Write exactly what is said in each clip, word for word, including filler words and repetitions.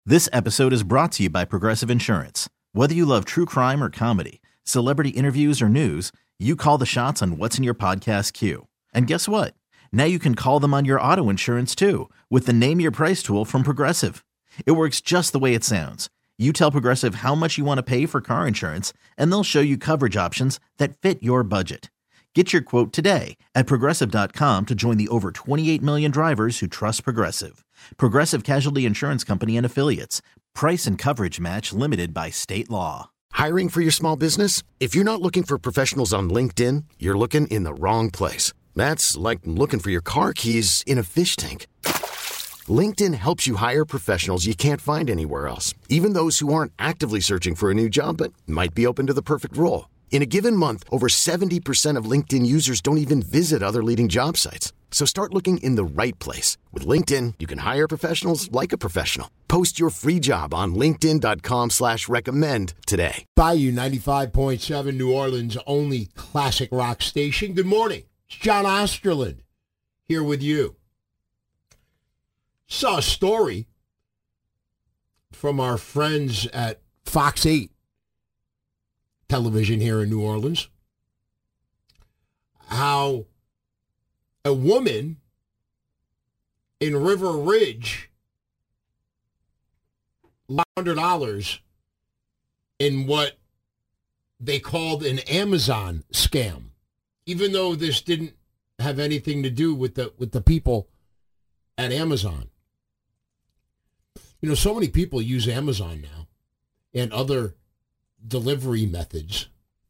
This episode is brought to you by Progressive Insurance. Whether you love true crime or comedy, celebrity interviews or news, you call the shots on what's in your podcast queue. And guess what? Now you can call them on your auto insurance too with the Name Your Price tool from Progressive. It works just the way it sounds. You tell Progressive how much you want to pay for car insurance, and they'll show you coverage options that fit your budget. Get your quote today at Progressive dot com to join the over twenty-eight million drivers who trust Progressive. Progressive Casualty Insurance Company and Affiliates. Price and coverage match limited by state law. Hiring for your small business? If you're not looking for professionals on LinkedIn, you're looking in the wrong place. That's like looking for your car keys in a fish tank. LinkedIn helps you hire professionals you can't find anywhere else, even those who aren't actively searching for a new job but might be open to the perfect role. In a given month, over seventy percent of LinkedIn users don't even visit other leading job sites. So start looking in the right place. With LinkedIn, you can hire professionals like a professional. Post your free job on linkedin dot com slash recommend today. Bayou ninety-five point seven, New Orleans' only classic rock station. Good morning. It's John Osterland here with you. Saw a story from our friends at Fox eight television here in New Orleans, how a woman in River Ridge lost one hundred dollars in what they called an Amazon scam, even though this didn't have anything to do with the with the people at Amazon. You know, so many people use Amazon now and other delivery methods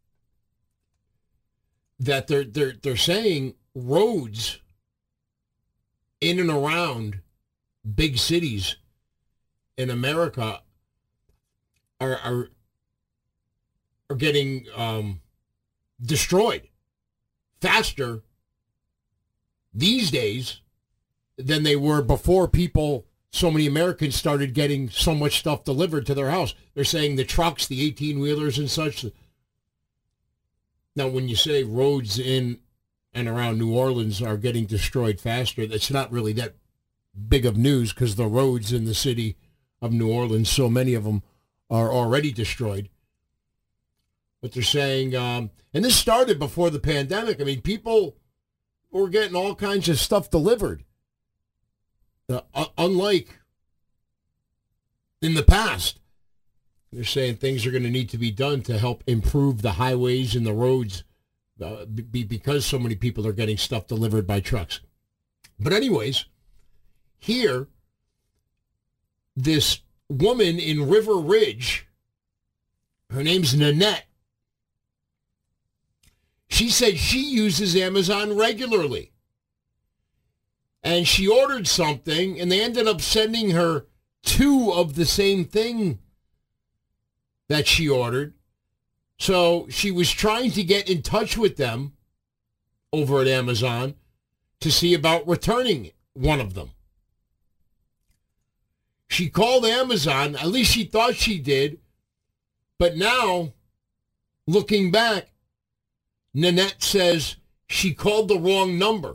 that they're they're they're saying roads in and around big cities in America are are are getting um, destroyed faster these days than they were before people. So many Americans started getting so much stuff delivered to their house. They're saying the trucks, the eighteen-wheelers and such. Now, when you say roads in and around New Orleans are getting destroyed faster, that's not really that big of news because the roads in the city of New Orleans, so many of them are already destroyed. But they're saying, um, and this started before the pandemic. I mean, people were getting all kinds of stuff delivered. Uh, unlike in the past, they're saying things are going to need to be done to help improve the highways and the roads uh, be, because so many people are getting stuff delivered by trucks. But anyways, here, this woman in River Ridge, her name's Nanette, she said she uses Amazon regularly. And she ordered something, and they ended up sending her two of the same thing that she ordered. So she was trying to get in touch with them over at Amazon to see about returning one of them. She called Amazon, at least she thought she did, but now, looking back, Nanette says she called the wrong number.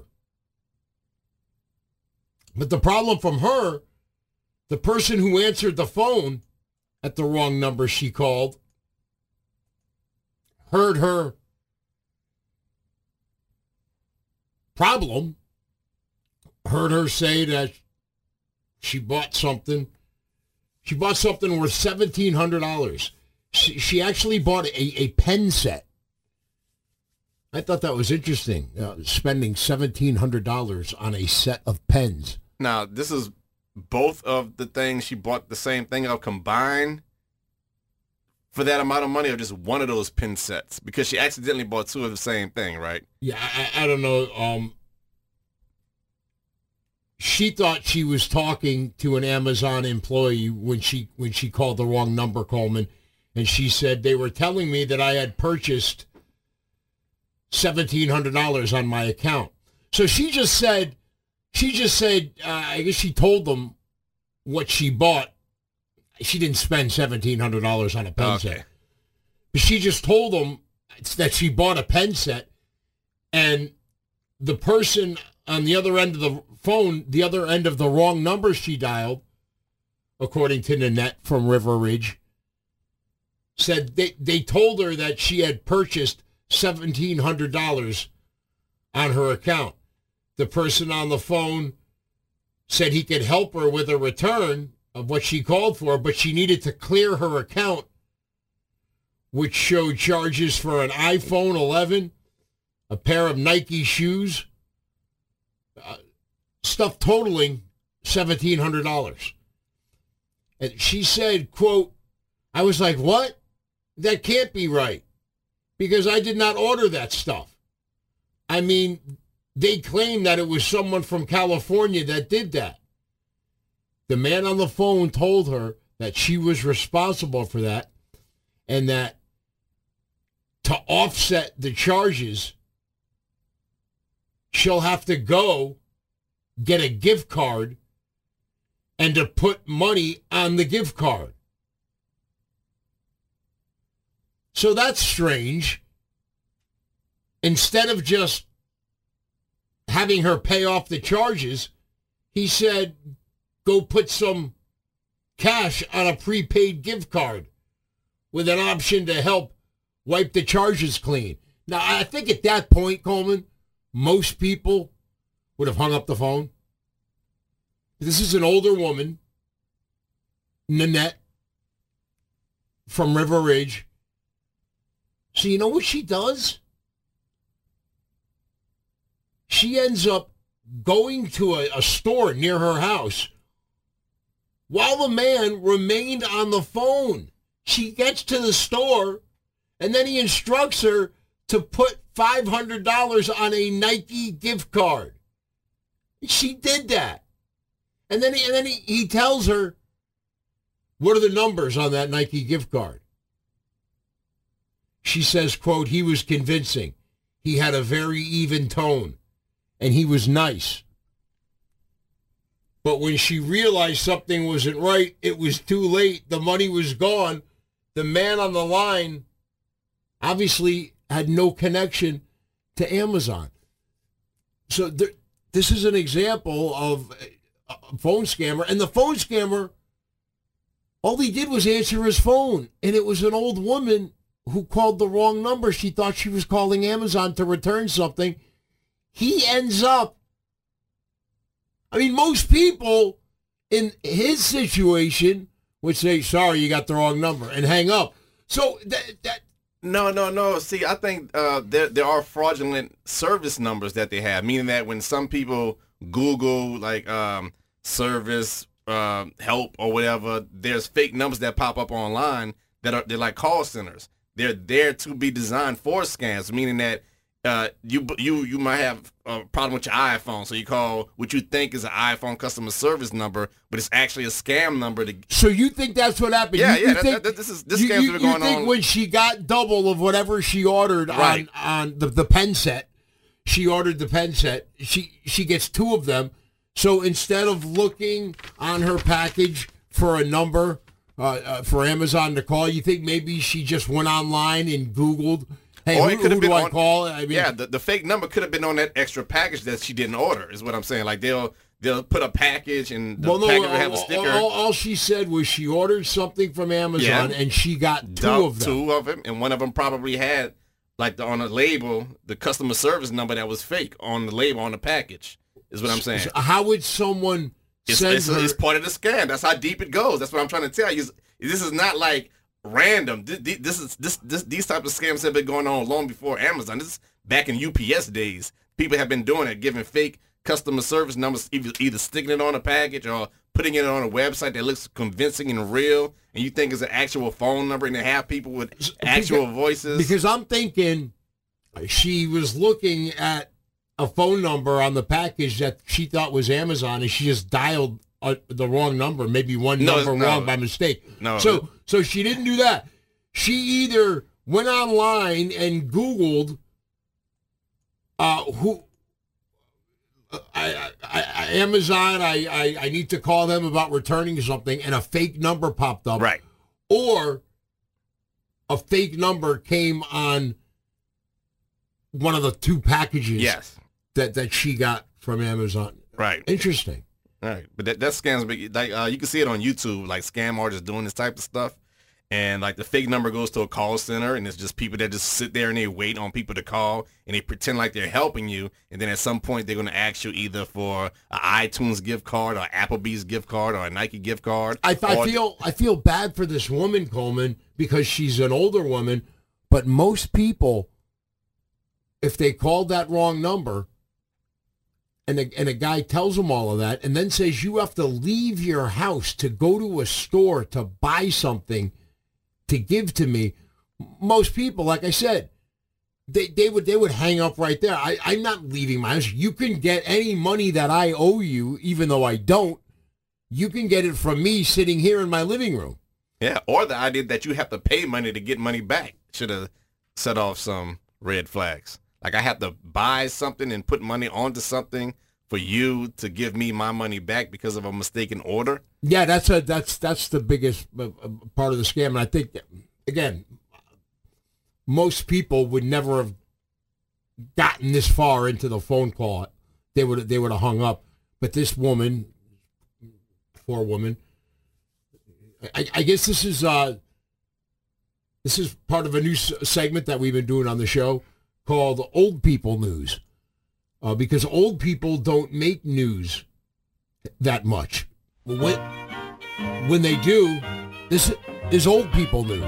But the problem from her, the person who answered the phone at the wrong number she called heard her problem, heard her say that she bought something. She bought something worth seventeen hundred dollars. She, she actually bought a, a pen set. I thought that was interesting, uh, spending seventeen hundred dollars on a set of pens. Now, this is both of the things she bought the same thing of combined for that amount of money, or just one of those pin sets? Because she accidentally bought two of the same thing, right? Yeah, I, I don't know. Um, she thought she was talking to an Amazon employee when she when she called the wrong number, Coleman, and she said they were telling me that I had purchased seventeen hundred dollars on my account. So she just said, she just said, uh, I guess she told them what she bought. She didn't spend seventeen hundred dollars on a pen okay. set. But she just told them that she bought a pen set, and the person on the other end of the phone, the other end of the wrong number she dialed, according to Nanette from River Ridge, said they, they told her that she had purchased seventeen hundred dollars on her account. The person on the phone said he could help her with a return of what she called for, but she needed to clear her account, which showed charges for an iPhone eleven, a pair of Nike shoes, uh, stuff totaling seventeen hundred dollars. And she said, quote, I was like, what? That can't be right, because I did not order that stuff. I mean, they claim that it was someone from California that did that. The man on the phone told her that she was responsible for that, and that to offset the charges, she'll have to go get a gift card and to put money on the gift card. So that's strange. Instead of just having her pay off the charges, he said, go put some cash on a prepaid gift card with an option to help wipe the charges clean. Now, I think at that point, Coleman, most people would have hung up the phone. This is an older woman, Nanette, from River Ridge. So you know what she does? She ends up going to a, a store near her house while the man remained on the phone. She gets to the store, and then he instructs her to put five hundred dollars on a Nike gift card. She did that. And then, he, and then he, he tells her, what are the numbers on that Nike gift card? She says, quote, he was convincing. He had a very even tone, and he was nice. But when she realized something wasn't right, it was too late. The money was gone. The man on the line obviously had no connection to Amazon. So there, this is an example of a phone scammer. And the phone scammer, all he did was answer his phone. And it was an old woman who called the wrong number. She thought she was calling Amazon to return something. He ends up, I mean, most people in his situation would say, sorry, you got the wrong number, and hang up. So that, that No, no, no. See, I think uh, there there are fraudulent service numbers that they have, meaning that when some people Google like um, service uh, help or whatever, there's fake numbers that pop up online that are they're like call centers. They're there to be designed for scams, meaning that uh, you you you might have a problem with your iPhone, so you call what you think is an iPhone customer service number, but it's actually a scam number. To So you think that's what happened? Yeah, you, yeah. You that, think, that, that, this is this you, scam's you, been going you think on. when she got double of whatever she ordered Right. on on the, the pen set, she ordered the pen set. She she gets two of them. So instead of looking on her package for a number uh, uh, for Amazon to call, you think maybe she just went online and Googled, hey, Or who, it could who have do been I on- call? I mean, Yeah, the, the fake number could have been on that extra package that she didn't order, is what I'm saying. Like they'll they'll put a package and the well, no, package will all, have a sticker. all, all she said was she ordered something from Amazon Yeah. and she got two Dump of them. Two of them, and one of them probably had, like the, on the label, the customer service number that was fake on the label on the package, is what I'm saying. So how would someone It's, send it's, her? it's part of the scam. That's how deep it goes. That's what I'm trying to tell you. This is not like random. This, this is this, this these type of scams have been going on long before Amazon. This is back in U P S days. People have been doing it, giving fake customer service numbers, either, either sticking it on a package or putting it on a website that looks convincing and real, and you think it's an actual phone number, and they have people with actual because, voices. Because I'm thinking she was looking at a phone number on the package that she thought was Amazon, and she just dialed uh, the wrong number, maybe one No, number no. wrong by mistake. No. So, so she didn't do that. She either went online and Googled uh, who. I, I, I, Amazon, I, I, I need to call them about returning something, and a fake number popped up. Right. Or a fake number came on one of the two packages Yes. that, that she got from Amazon. Right. Interesting. All right, but that, that scams big. Like uh, you can see it on YouTube, like scam artists doing this type of stuff, and like the fake number goes to a call center, and it's just people that just sit there and they wait on people to call, and they pretend like they're helping you, and then at some point they're going to ask you either for an iTunes gift card, or Applebee's gift card, or a Nike gift card. I, I feel I feel bad for this woman, Coleman, because she's an older woman, but most people, if they called that wrong number, and a, and a guy tells them all of that, and then says you have to leave your house to go to a store to buy something to give to me, most people, like I said, they, they would they would hang up right there. I, I'm not leaving my house. You can get any money that I owe you, even though I don't. You can get it from me sitting here in my living room. Yeah, or the idea that you have to pay money to get money back should have set off some red flags. Like I have to buy something and put money onto something for you to give me my money back because of a mistaken order. Yeah, that's a that's that's the biggest uh, part of the scam, and I think that, again, most people would never have gotten this far into the phone call. They would they would have hung up. But this woman, poor woman, I, I guess this is uh, this is part of a new segment that we've been doing on the show called Old People News, uh, because old people don't make news that much. When, when they do, this is old people news.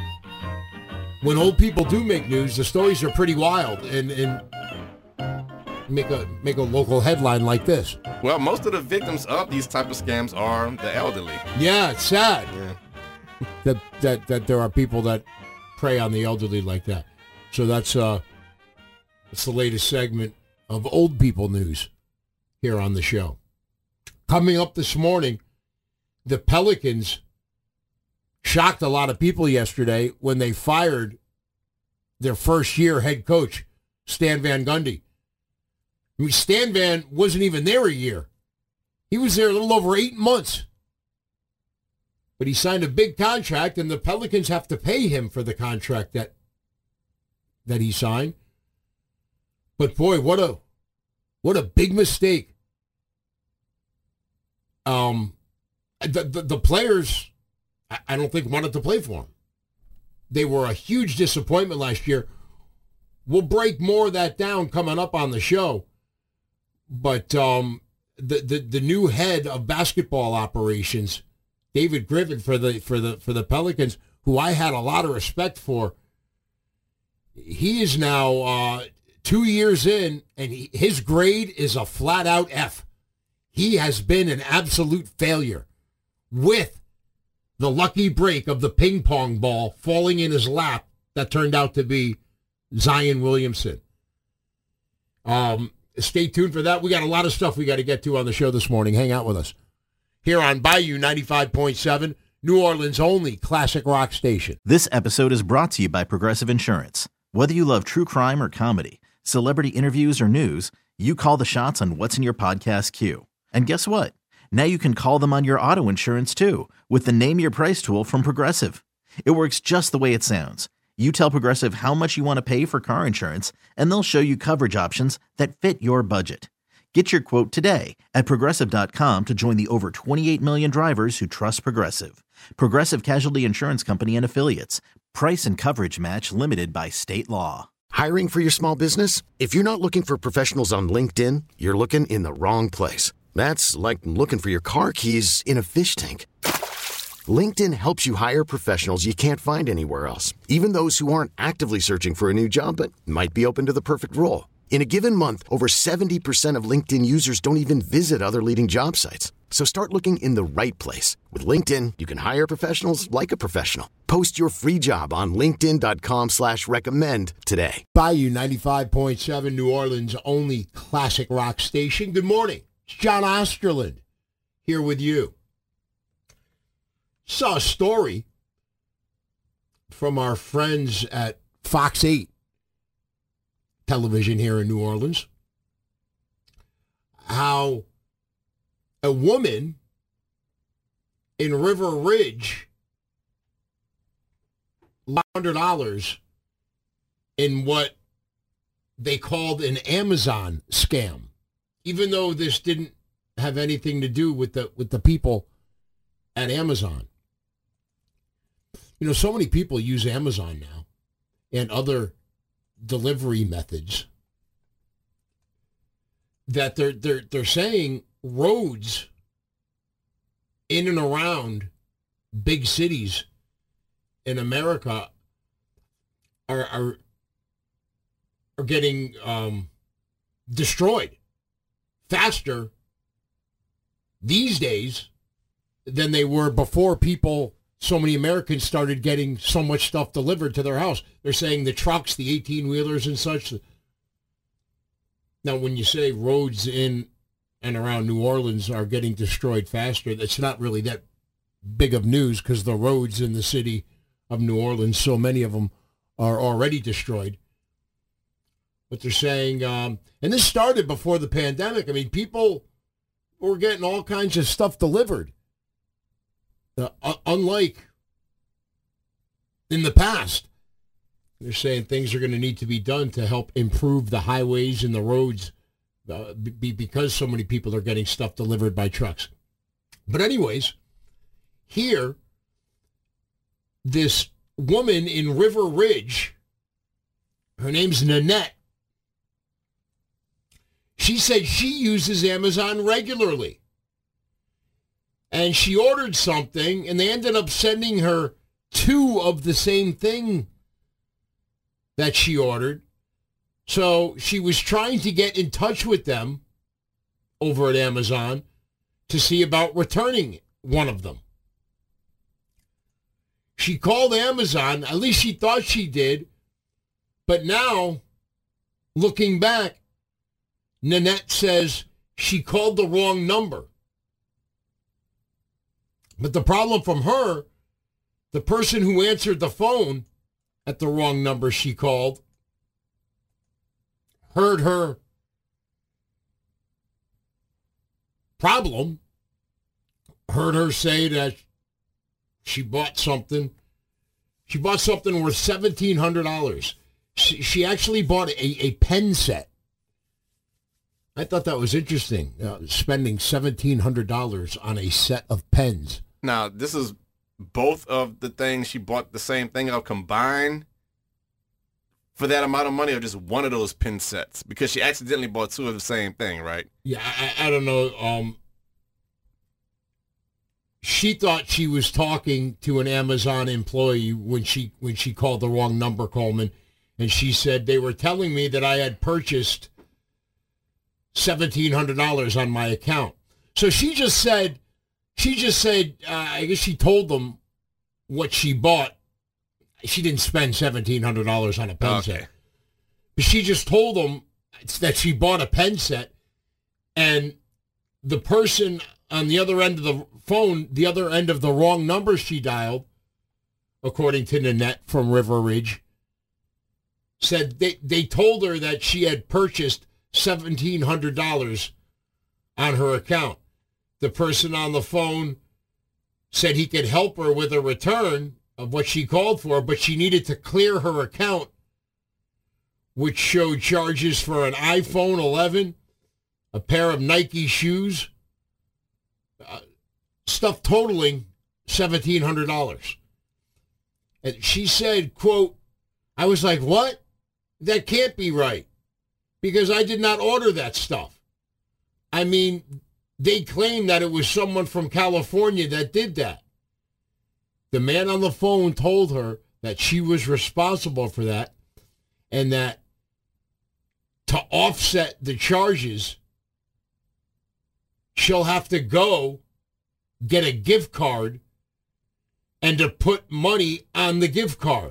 When old people do make news, the stories are pretty wild and, and make a make a local headline like this. Well, most of the victims of these type of scams are the elderly. Yeah, it's sad Yeah. that, that, that there are people that prey on the elderly like that. So that's uh, that's the latest segment of Old People News here on the show. Coming up this morning, the Pelicans shocked a lot of people yesterday when they fired their first-year head coach, Stan Van Gundy. I mean, Stan Van wasn't even there a year. He was there a little over eight months. But he signed a big contract, and the Pelicans have to pay him for the contract that that he signed. But boy, what a what a big mistake. Um, the the, the players, I, I don't think wanted to play for him. They were a huge disappointment last year. We'll break more of that down coming up on the show. But um, the, the the new head of basketball operations, David Griffin for the for the for the Pelicans, who I had a lot of respect for, he is now uh, two years in, and he, his grade is a flat-out F. He has been an absolute failure, with the lucky break of the ping pong ball falling in his lap that turned out to be Zion Williamson. Um. Stay tuned for that. We got a lot of stuff we got to get to on the show this morning. Hang out with us here on Bayou ninety-five point seven, New Orleans' only classic rock station. This episode is brought to you by Progressive Insurance. Whether you love true crime or comedy, celebrity interviews or news, you call the shots on what's in your podcast queue. And guess what? Now you can call them on your auto insurance too with the Name Your Price tool from Progressive. It works just the way it sounds. You tell Progressive how much you want to pay for car insurance, and they'll show you coverage options that fit your budget. Get your quote today at Progressive dot com to join the over twenty-eight million drivers who trust Progressive. Progressive Casualty Insurance Company and Affiliates. Price and coverage match limited by state law. Hiring for your small business? If you're not looking for professionals on LinkedIn, you're looking in the wrong place. That's like looking for your car keys in a fish tank. LinkedIn helps you hire professionals you can't find anywhere else, even those who aren't actively searching for a new job but might be open to the perfect role. In a given month, over seventy percent of LinkedIn users don't even visit other leading job sites. So start looking in the right place. With LinkedIn, you can hire professionals like a professional. Post your free job on linkedin dot com slash recommend today. Bayou ninety-five point seven, New Orleans' only classic rock station. Good morning. It's John Osterland here with you. Saw a story from our friends at Fox eight television here in New Orleans, how a woman in River Ridge lost one hundred dollars in what they called an Amazon scam, even though this didn't have anything to do with the with the people at Amazon. You know, so many people use Amazon now and other delivery methods that they're they're they're saying roads in and around big cities in America are are, are getting um, destroyed faster these days than they were before people, so many Americans started getting so much stuff delivered to their house. They're saying the trucks, the eighteen-wheelers and such. Now, when you say roads in and around New Orleans are getting destroyed faster, that's not really that big of news because the roads in the city of New Orleans, so many of them are already destroyed. But they're saying, um, and this started before the pandemic. I mean, people were getting all kinds of stuff delivered. Uh, unlike in the past, they're saying things are going to need to be done to help improve the highways and the roads uh, be, because so many people are getting stuff delivered by trucks. But anyways, here, this woman in River Ridge, her name's Nanette, she said she uses Amazon regularly. And she ordered something, and they ended up sending her two of the same thing that she ordered. So she was trying to get in touch with them over at Amazon to see about returning one of them. She called Amazon, at least she thought she did, but now, looking back, Nanette says she called the wrong number. But the problem from her, the person who answered the phone at the wrong number she called heard her problem, heard her say that she bought something. She bought something worth seventeen hundred dollars. She, she actually bought a, a pen set. I thought that was interesting, uh, spending seventeen hundred dollars on a set of pens. Now, this is both of the things she bought the same thing of combined for that amount of money, or just one of those pin sets? Because she accidentally bought two of the same thing, right? Yeah, I, I don't know. Um, she thought she was talking to an Amazon employee when she when she called the wrong number, Coleman, and she said they were telling me that I had purchased seventeen hundred dollars on my account. So she just said, she just said, uh, I guess she told them what she bought. She didn't spend seventeen hundred dollars on a pen Okay. set. But she just told them that she bought a pen set, and the person on the other end of the phone, the other end of the wrong number she dialed, according to Nanette from River Ridge, said they, they told her that she had purchased seventeen hundred dollars on her account. The person on the phone said he could help her with a return of what she called for, but she needed to clear her account, which showed charges for an iPhone eleven, a pair of Nike shoes, uh, stuff totaling seventeen hundred dollars. And she said, quote, I was like, what? That can't be right, because I did not order that stuff. I mean, they claim that it was someone from California that did that. The man on the phone told her that she was responsible for that, and that to offset the charges, she'll have to go get a gift card and to put money on the gift card.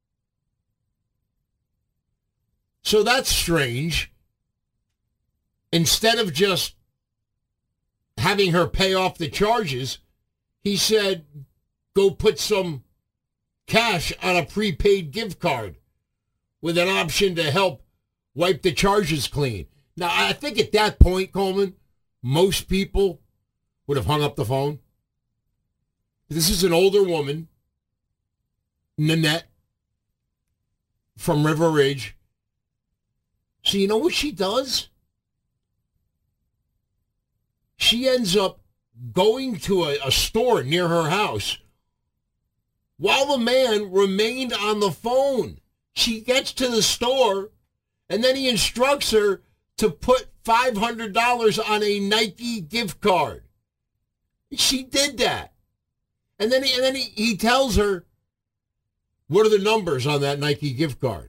So that's strange. Instead of just having her pay off the charges, he said, go put some cash on a prepaid gift card with an option to help wipe the charges clean. Now, I think at that point, Coleman, most people would have hung up the phone. This is an older woman, Nanette, from River Ridge. So you know what she does? She ends up going to a, a store near her house while the man remained on the phone. She gets to the store, and then he instructs her to put five hundred dollars on a Nike gift card. She did that. And then, he, and then he, he tells her, what are the numbers on that Nike gift card?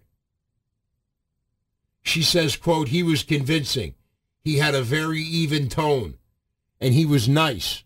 She says, quote, he was convincing. He had a very even tone, and he was nice.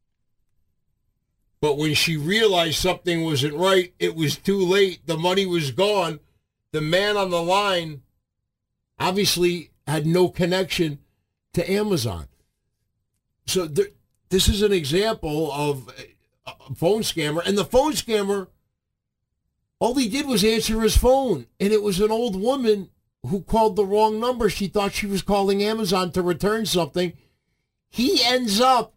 But when she realized something wasn't right, it was too late. The money was gone. The man on the line obviously had no connection to Amazon. So there, this is an example of a phone scammer. And the phone scammer, all he did was answer his phone. And it was an old woman who called the wrong number. She thought she was calling Amazon to return something. He ends up,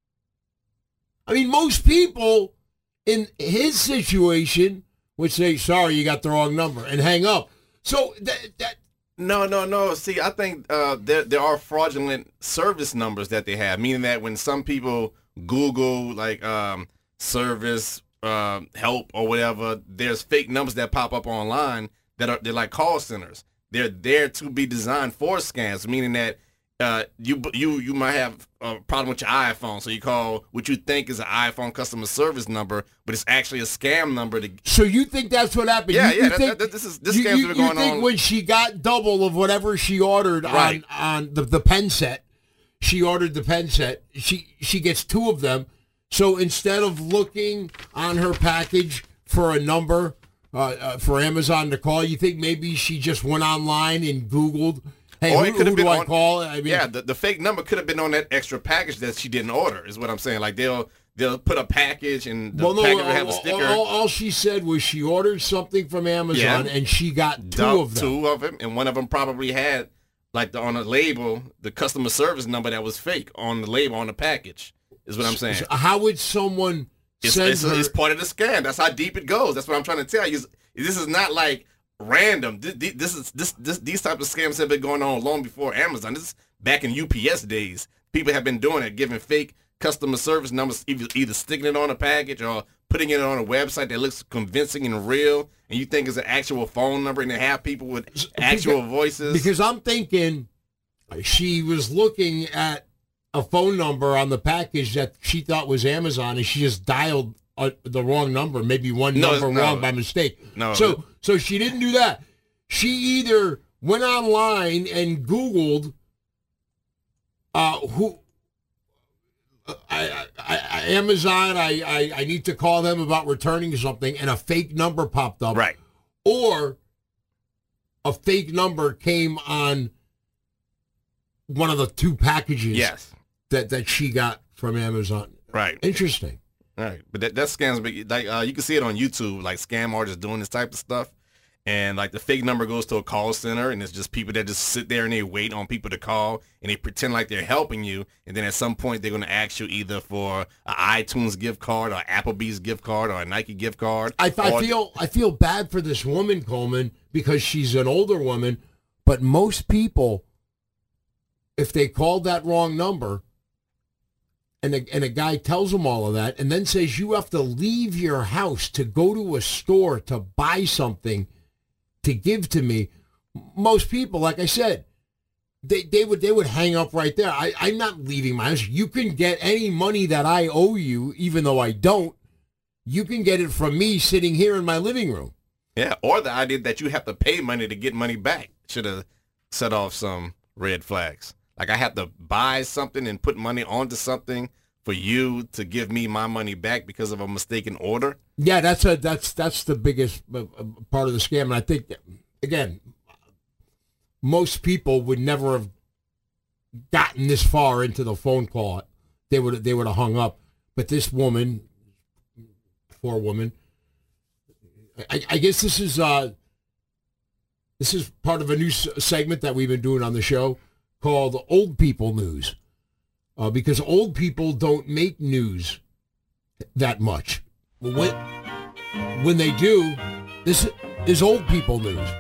I mean, most people in his situation would say, sorry, you got the wrong number, and hang up. So that, that No, no, no. See, I think uh, there there are fraudulent service numbers that they have, meaning that when some people Google like um, service uh, help or whatever, there's fake numbers that pop up online that are they're like call centers. They're there to be designed for scams, meaning that uh, you you you might have a problem with your iPhone, so you call what you think is an iPhone customer service number, but it's actually a scam number. To So you think that's what happened? Yeah, you, yeah. You That, think, that, that, this is this you, scam's you, been you going think on. when she got double of whatever she ordered Right. on on the, the pen set, she ordered the pen set. She she gets two of them. So instead of looking on her package for a number uh, uh, for Amazon to call, you think maybe she just went online and Googled, hey, Or who, it could who have do been I on- call? I mean, Yeah, the, the fake number could have been on that extra package that she didn't order, is what I'm saying. Like they'll they'll put a package and the well, no, package will all, have a sticker. all, all she said was she ordered something from Amazon Yeah. and she got two Dump of them. Two of them, and one of them probably had, like the, on a label, the customer service number that was fake on the label on the package, is what I'm saying. So how would someone It's, send it's, her? it's part of the scam. That's how deep it goes. That's what I'm trying to tell you. This is not like random. This, this is this, this these type of scams have been going on long before Amazon. This is back in U P S days. People have been doing it, giving fake customer service numbers, either, either sticking it on a package or putting it on a website that looks convincing and real, and you think it's an actual phone number, and they have people with actual because, voices. Because I'm thinking she was looking at a phone number on the package that she thought was Amazon, and she just dialed uh, the wrong number, maybe one No, number no. wrong by mistake. No. So, so she didn't do that. She either went online and Googled uh, who. I, I, I, Amazon, I, I, I need to call them about returning something, and a fake number popped up. Right. Or a fake number came on one of the two packages Yes. that, that she got from Amazon. Right. Interesting. Right, but that, that scams, big- like uh, you can see it on YouTube, like scam artists doing this type of stuff, and like the fake number goes to a call center, and it's just people that just sit there and they wait on people to call, and they pretend like they're helping you, and then at some point they're going to ask you either for an iTunes gift card, or Applebee's gift card, or a Nike gift card. I, I or- feel I feel bad for this woman, Coleman, because she's an older woman, but most people, if they called that wrong number, and a, and a guy tells them all of that, and then says you have to leave your house to go to a store to buy something to give to me, most people, like I said, they, they would they would hang up right there. I, I'm not leaving my house. You can get any money that I owe you, even though I don't. You can get it from me sitting here in my living room. Yeah, or the idea that you have to pay money to get money back should have set off some red flags. Like I have to buy something and put money onto something for you to give me my money back because of a mistaken order. Yeah, that's a that's that's the biggest uh, uh, part of the scam, and I think that, again, most people would never have gotten this far into the phone call. They would they would have hung up. But this woman, poor woman, I, I guess this is uh, this is part of a new s- segment that we've been doing on the show called Old People News, uh, because old people don't make news that much. When, when they do, this is old people news.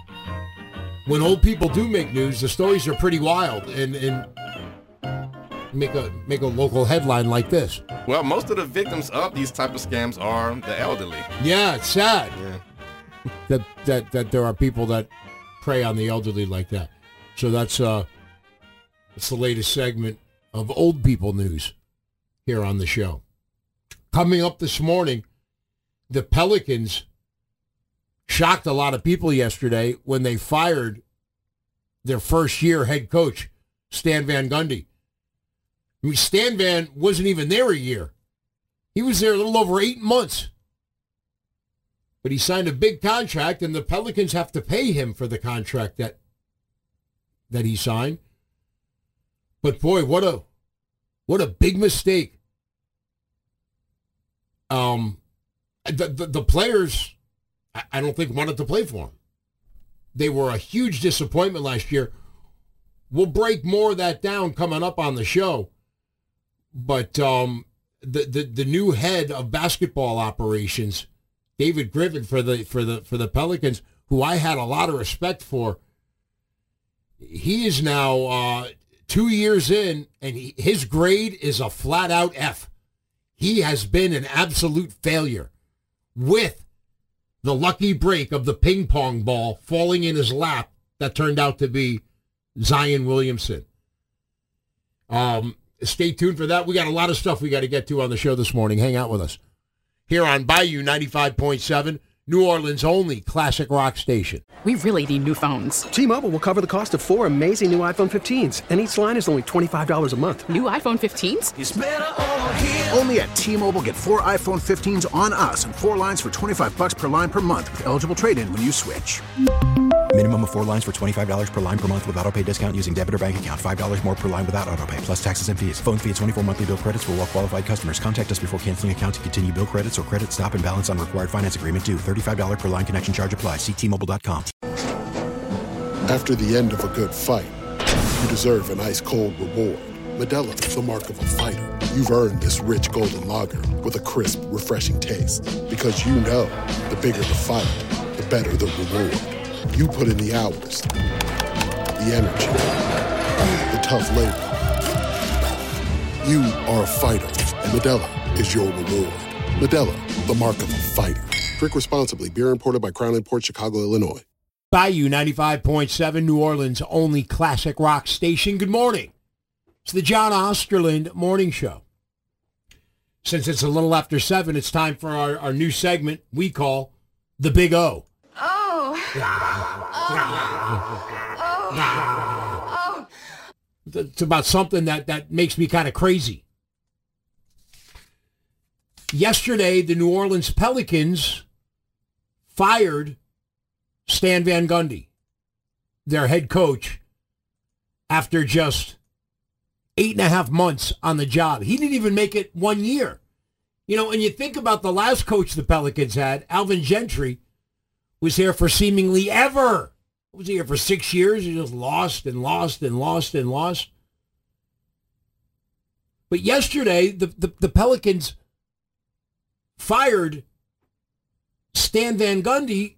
When old people do make news, the stories are pretty wild. And, and make a make a local headline like this. Well, most of the victims of these type of scams are the elderly. Yeah, it's sad Yeah. that that that there are people that prey on the elderly like that. So that's uh, that's the latest segment of old people news here on the show. Coming up this morning, the Pelicans shocked a lot of people yesterday when they fired their first year head coach, Stan Van Gundy. I mean, Stan Van wasn't even there a year. He was there a little over eight months. But he signed a big contract, and the Pelicans have to pay him for the contract that that he signed. But boy, what a what a big mistake. Um, the the, the players, I, I don't think wanted to play for him. They were a huge disappointment last year. We'll break more of that down coming up on the show. But um, the, the the new head of basketball operations, David Griffin for the for the for the Pelicans, who I had a lot of respect for, he is now uh, two years in, and he, his grade is a flat out F. He has been an absolute failure, with the lucky break of the ping pong ball falling in his lap that turned out to be Zion Williamson. Um. Stay tuned for that. We got a lot of stuff we got to get to on the show this morning. Hang out with us. Here on Bayou ninety-five point seven, New Orleans' only classic rock station. We really need new phones. T-Mobile will cover the cost of four amazing new iPhone fifteens, and each line is only twenty-five dollars a month. New iPhone fifteens? It's better over here. Only at T-Mobile, get four iPhone fifteens on us and four lines for twenty-five dollars per line per month with eligible trade-in when you switch. Minimum of four lines for twenty-five dollars per line per month with autopay discount using debit or bank account. five dollars more per line without autopay, plus taxes and fees. Phone fee at twenty-four monthly bill credits for well-qualified customers. Contact us before canceling account to continue bill credits or credit stop and balance on required finance agreement due. thirty-five dollars per line connection charge applies. See T Mobile dot com. After the end of a good fight, you deserve an ice-cold reward. Modelo is the mark of a fighter. You've earned this rich golden lager with a crisp, refreshing taste. Because you know, the bigger the fight, the better the reward. You put in the hours, the energy, the tough labor. You are a fighter, and Modelo is your reward. Modelo, the mark of a fighter. Drink responsibly. Beer imported by Crown Imports, Chicago, Illinois. Bayou ninety-five point seven, New Orleans' only classic rock station. Good morning. It's the John Osterland Morning Show. Since it's a little after seven, it's time for our, our new segment we call The Big O. Oh. Oh. Oh. It's about something that, that makes me kind of crazy. Yesterday, the New Orleans Pelicans fired Stan Van Gundy, their head coach, after just eight and a half months on the job. He didn't even make it one year. You know, and you think about the last coach the Pelicans had, Alvin Gentry, was here for seemingly ever. Was he here for six years? He just lost and lost and lost and lost. But yesterday, the, the, the Pelicans fired Stan Van Gundy.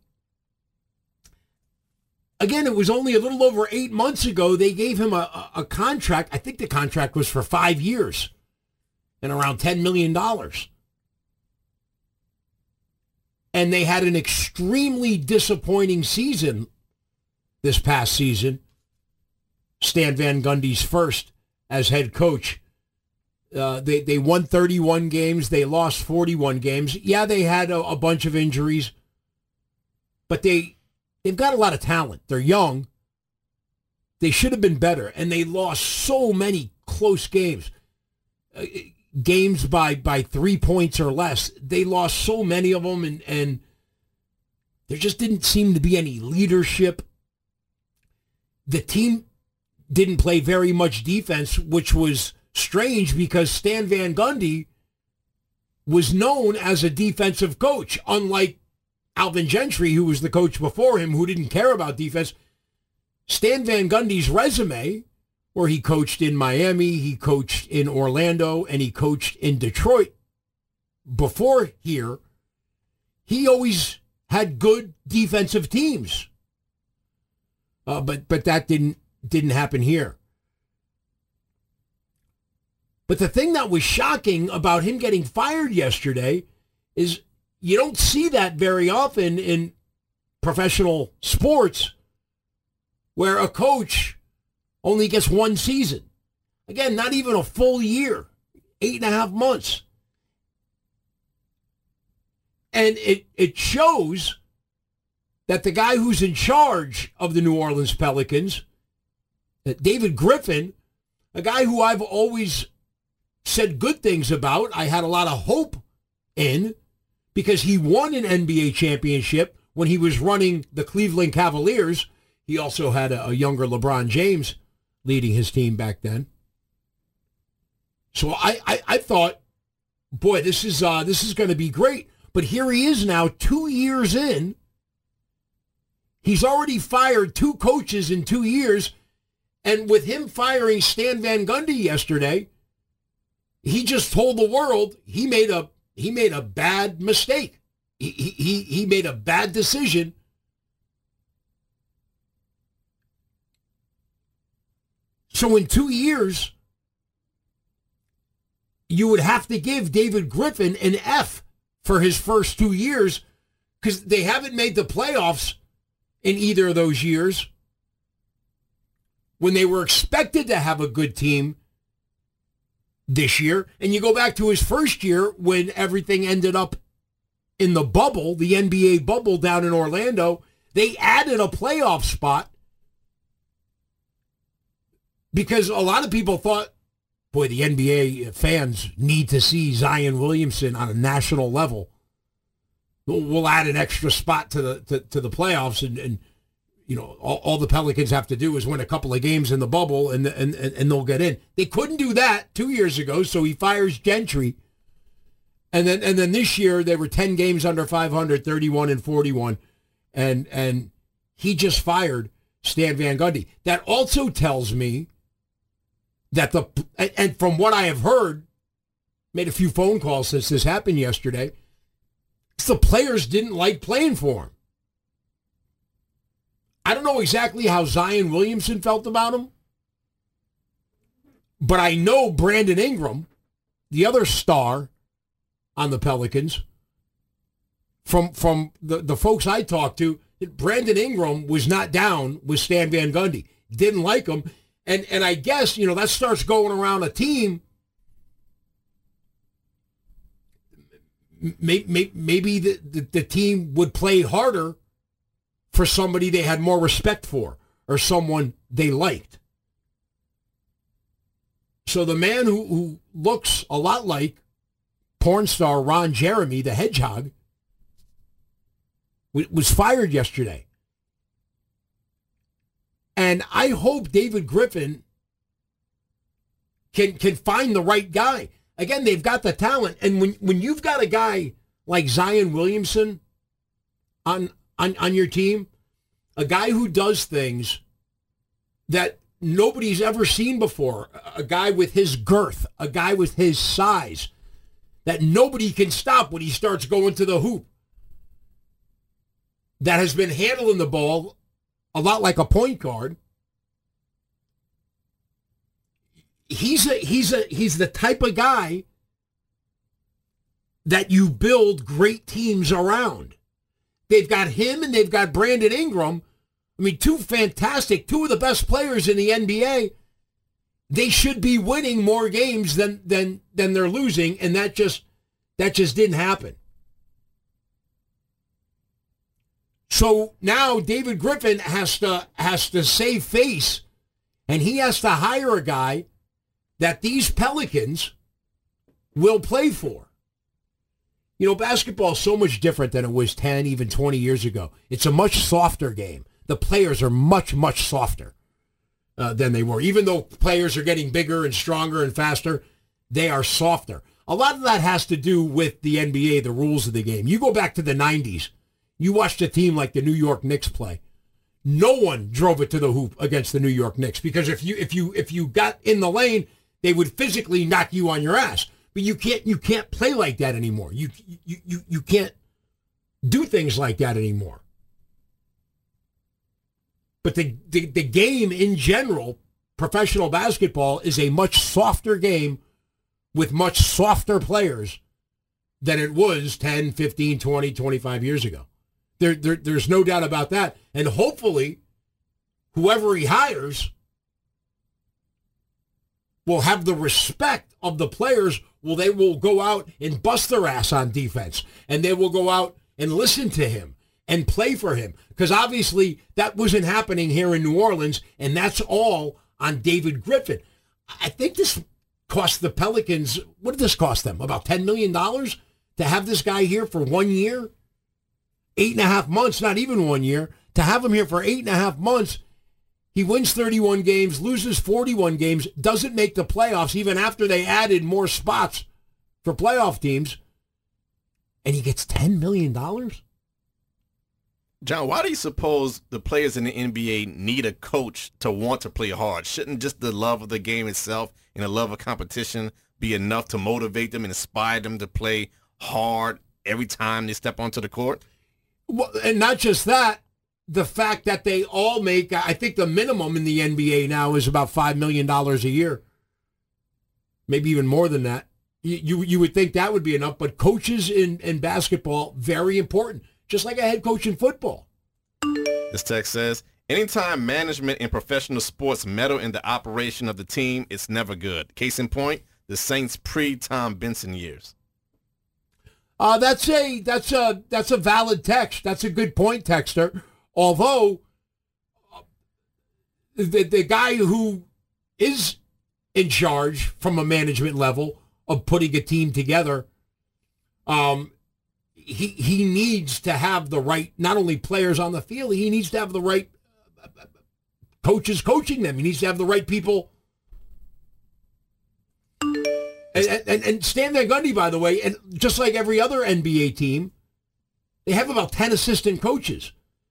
Again, it was only a little over eight months ago. They gave him a, a, a contract. I think the contract was for five years and around ten million dollars. And they had an extremely disappointing season this past season. Stan Van Gundy's first as head coach. Uh, they, they won thirty-one games. They lost forty-one games. Yeah, they had a, a bunch of injuries, but they, they've got a lot of talent. They're young. They should have been better, and they lost so many close games. Uh, games by, by three points or less. They lost so many of them, and, and there just didn't seem to be any leadership. The team didn't play very much defense, which was strange because Stan Van Gundy was known as a defensive coach, unlike Alvin Gentry, who was the coach before him, who didn't care about defense. Stan Van Gundy's resume, where he coached in Miami, he coached in Orlando, and he coached in Detroit before here, he always had good defensive teams. Uh, but but that didn't didn't happen here. But the thing that was shocking about him getting fired yesterday is you don't see that very often in professional sports where a coach only gets one season. Again, not even a full year, eight and a half months. And it, it shows that the guy who's in charge of the New Orleans Pelicans, David Griffin, a guy who I've always said good things about, I had a lot of hope in, because he won an N B A championship when he was running the Cleveland Cavaliers. He also had a, a younger LeBron James leading his team back then. So I, I, I thought, boy, this is uh, this is going to be great. But here he is now, two years in. He's already fired two coaches in two years. And with him firing Stan Van Gundy yesterday, he just told the world he made a he made a bad mistake. He he he made a bad decision. So in two years, you would have to give David Griffin an F for his first two years, because they haven't made the playoffs in either of those years when they were expected to have a good team this year. And you go back to his first year when everything ended up in the bubble, the N B A bubble down in Orlando. They added a playoff spot because a lot of people thought, boy, the N B A fans need to see Zion Williamson on a national level. We'll add an extra spot to the to, to the playoffs, and, and you know all, all the Pelicans have to do is win a couple of games in the bubble, and, and and they'll get in. They couldn't do that two years ago, so he fires Gentry, and then and then this year they were ten games under five hundred, thirty-one and forty-one, and and he just fired Stan Van Gundy. That also tells me that the, and from what I have heard, made a few phone calls since this happened yesterday, the players didn't like playing for him. I don't know exactly how Zion Williamson felt about him, but I know Brandon Ingram, the other star on the Pelicans, from from the, the folks I talked to, Brandon Ingram was not down with Stan Van Gundy. Didn't like him. And and I guess, you know, that starts going around a team. Maybe, maybe the, the, the team would play harder for somebody they had more respect for or someone they liked. So the man who, who looks a lot like porn star Ron Jeremy, the Hedgehog, was fired yesterday. And I hope David Griffin can can find the right guy. Again, they've got the talent. And when, when you've got a guy like Zion Williamson on, on, on your team, a guy who does things that nobody's ever seen before, a guy with his girth, a guy with his size, that nobody can stop when he starts going to the hoop, that has been handling the ball a lot like a point guard. He's a he's a he's the type of guy that you build great teams around. They've got him and they've got Brandon Ingram. I mean, two fantastic, two of the best players in the N B A. They should be winning more games than than than they're losing, and that just that just didn't happen. So now David Griffin has to has to save face, and he has to hire a guy that these Pelicans will play for. You know, basketball is so much different than it was ten, even twenty years ago. It's a much softer game. The players are much, much softer uh, than they were. Even though players are getting bigger and stronger and faster, they are softer. A lot of that has to do with the N B A, the rules of the game. You go back to the nineties. You watched a team like the New York Knicks play. No one drove it to the hoop against the New York Knicks, because if you if you if you got in the lane, they would physically knock you on your ass. But you can't you can't play like that anymore. You you you you can't do things like that anymore. But the the, the game in general, professional basketball, is a much softer game with much softer players than it was ten, fifteen, twenty, twenty-five years ago. There, there, there's no doubt about that. And hopefully, whoever he hires will have the respect of the players. Well, they will go out and bust their ass on defense, and they will go out and listen to him and play for him. Because obviously that wasn't happening here in New Orleans, and that's all on David Griffin. I think this cost the Pelicans, what did this cost them? About ten million dollars to have this guy here for one year? Eight and a half months, not even one year. To have him here for eight and a half months, he wins thirty-one games, loses forty-one games, doesn't make the playoffs even after they added more spots for playoff teams, and he gets ten million dollars? John, why do you suppose the players in the N B A need a coach to want to play hard? Shouldn't just the love of the game itself and the love of competition be enough to motivate them and inspire them to play hard every time they step onto the court? Well, and not just that, the fact that they all make, I think the minimum in the N B A now is about five million dollars a year. Maybe even more than that. You, you, you would think that would be enough, but coaches in, in basketball, very important. Just like a head coach in football. This text says, anytime management in professional sports meddle in the operation of the team, it's never good. Case in point, the Saints pre-Tom Benson years. Uh, that's a that's a that's a valid text. That's a good point, texter. Although uh, the the guy who is in charge from a management level of putting a team together, um, he he needs to have the right, not only players on the field, he needs to have the right coaches coaching them. He needs to have the right people. And, and, and Stan Van Gundy, by the way, and just like every other N B A team, they have about ten assistant coaches.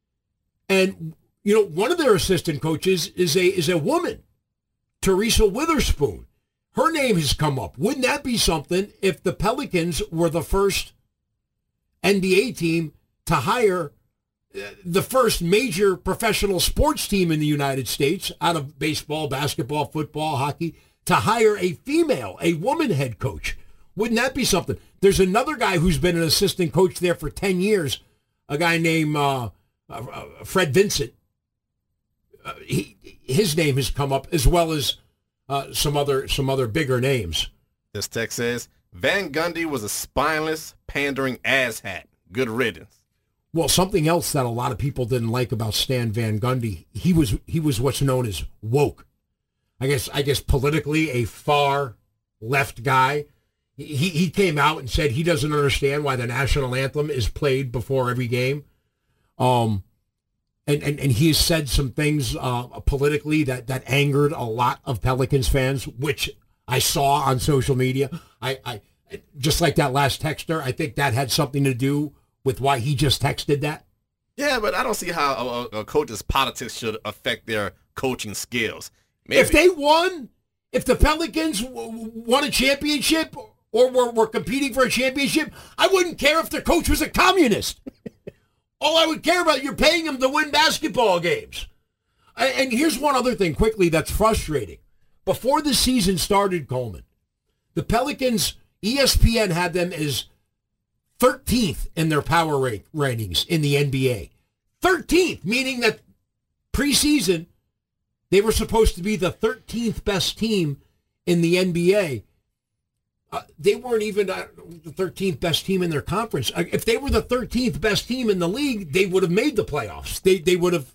And, you know, one of their assistant coaches is a is a woman, Teresa Witherspoon. Her name has come up. Wouldn't that be something if the Pelicans were the first N B A team to hire the first major professional sports team in the United States out of baseball, basketball, football, hockey, to hire a female, a woman head coach? Wouldn't that be something? There's another guy who's been an assistant coach there for ten years, a guy named uh, uh, Fred Vincent. Uh, he, his name has come up, as well as uh, some other some other bigger names. This text says, Van Gundy was a spineless, pandering asshat. Good riddance. Well, something else that a lot of people didn't like about Stan Van Gundy, he was he was what's known as woke. I guess I guess politically a far left guy. He he came out and said he doesn't understand why the national anthem is played before every game. Um, and, and, and he has said some things uh, politically that, that angered a lot of Pelicans fans, which I saw on social media. I, I just like that last texter, I think that had something to do with why he just texted that. Yeah, but I don't see how a, a coach's politics should affect their coaching skills. Maybe. If they won, if the Pelicans w- won a championship or were, were competing for a championship, I wouldn't care if their coach was a communist. All I would care about, you're paying them to win basketball games. And here's one other thing quickly that's frustrating. Before the season started, Coleman, the Pelicans, E S P N had them as thirteenth in their power rate ratings in the N B A. thirteenth, meaning that preseason, they were supposed to be the thirteenth best team in the N B A. Uh, they weren't even uh, the thirteenth best team in their conference. Uh, if they were the thirteenth best team in the league, they would have made the playoffs. They they would have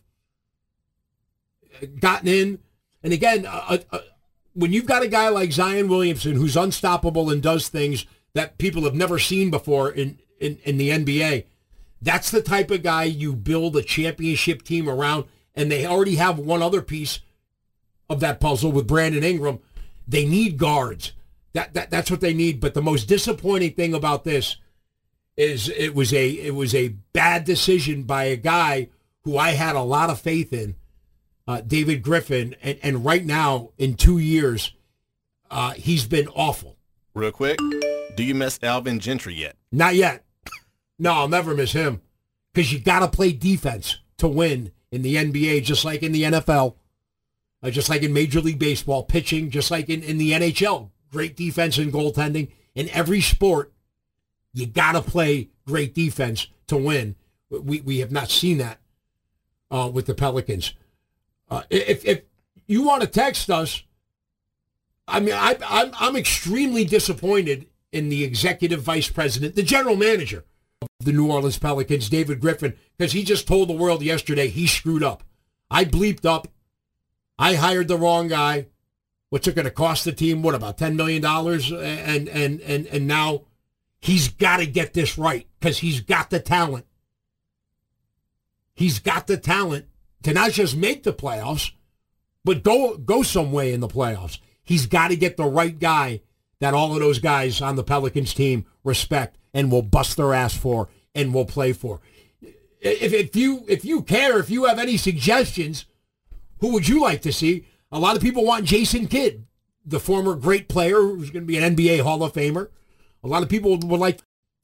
gotten in. And again, uh, uh, when you've got a guy like Zion Williamson who's unstoppable and does things that people have never seen before in, in, in the N B A, that's the type of guy you build a championship team around. And they already have one other piece of that puzzle with Brandon Ingram. They need guards. That, that that's what they need. But the most disappointing thing about this is it was a it was a bad decision by a guy who I had a lot of faith in, uh, David Griffin. And, and right now, in two years, uh, he's been awful. Real quick, do you miss Alvin Gentry yet? Not yet. No, I'll never miss him because you got to play defense to win in the N B A, just like in the N F L, uh, just like in Major League Baseball, pitching, just like in, in the N H L. great defense and goaltending. In every sport, you got to play great defense to win. We we have not seen that uh, with the Pelicans. Uh, if if you want to text us, I mean, I, I'm I'm extremely disappointed in the executive vice president, the general manager of the New Orleans Pelicans, David Griffin, because he just told the world yesterday he screwed up. I bleeped up. I hired the wrong guy. What's it going to cost the team? What, about ten million dollars? And and and and now he's got to get this right because he's got the talent. He's got the talent to not just make the playoffs, but go go some way in the playoffs. He's got to get the right guy that all of those guys on the Pelicans team respect and will bust their ass for and will play for. If, if you if you care, if you have any suggestions, who would you like to see? A lot of people want Jason Kidd, the former great player who's going to be an N B A Hall of Famer. A lot of people would like.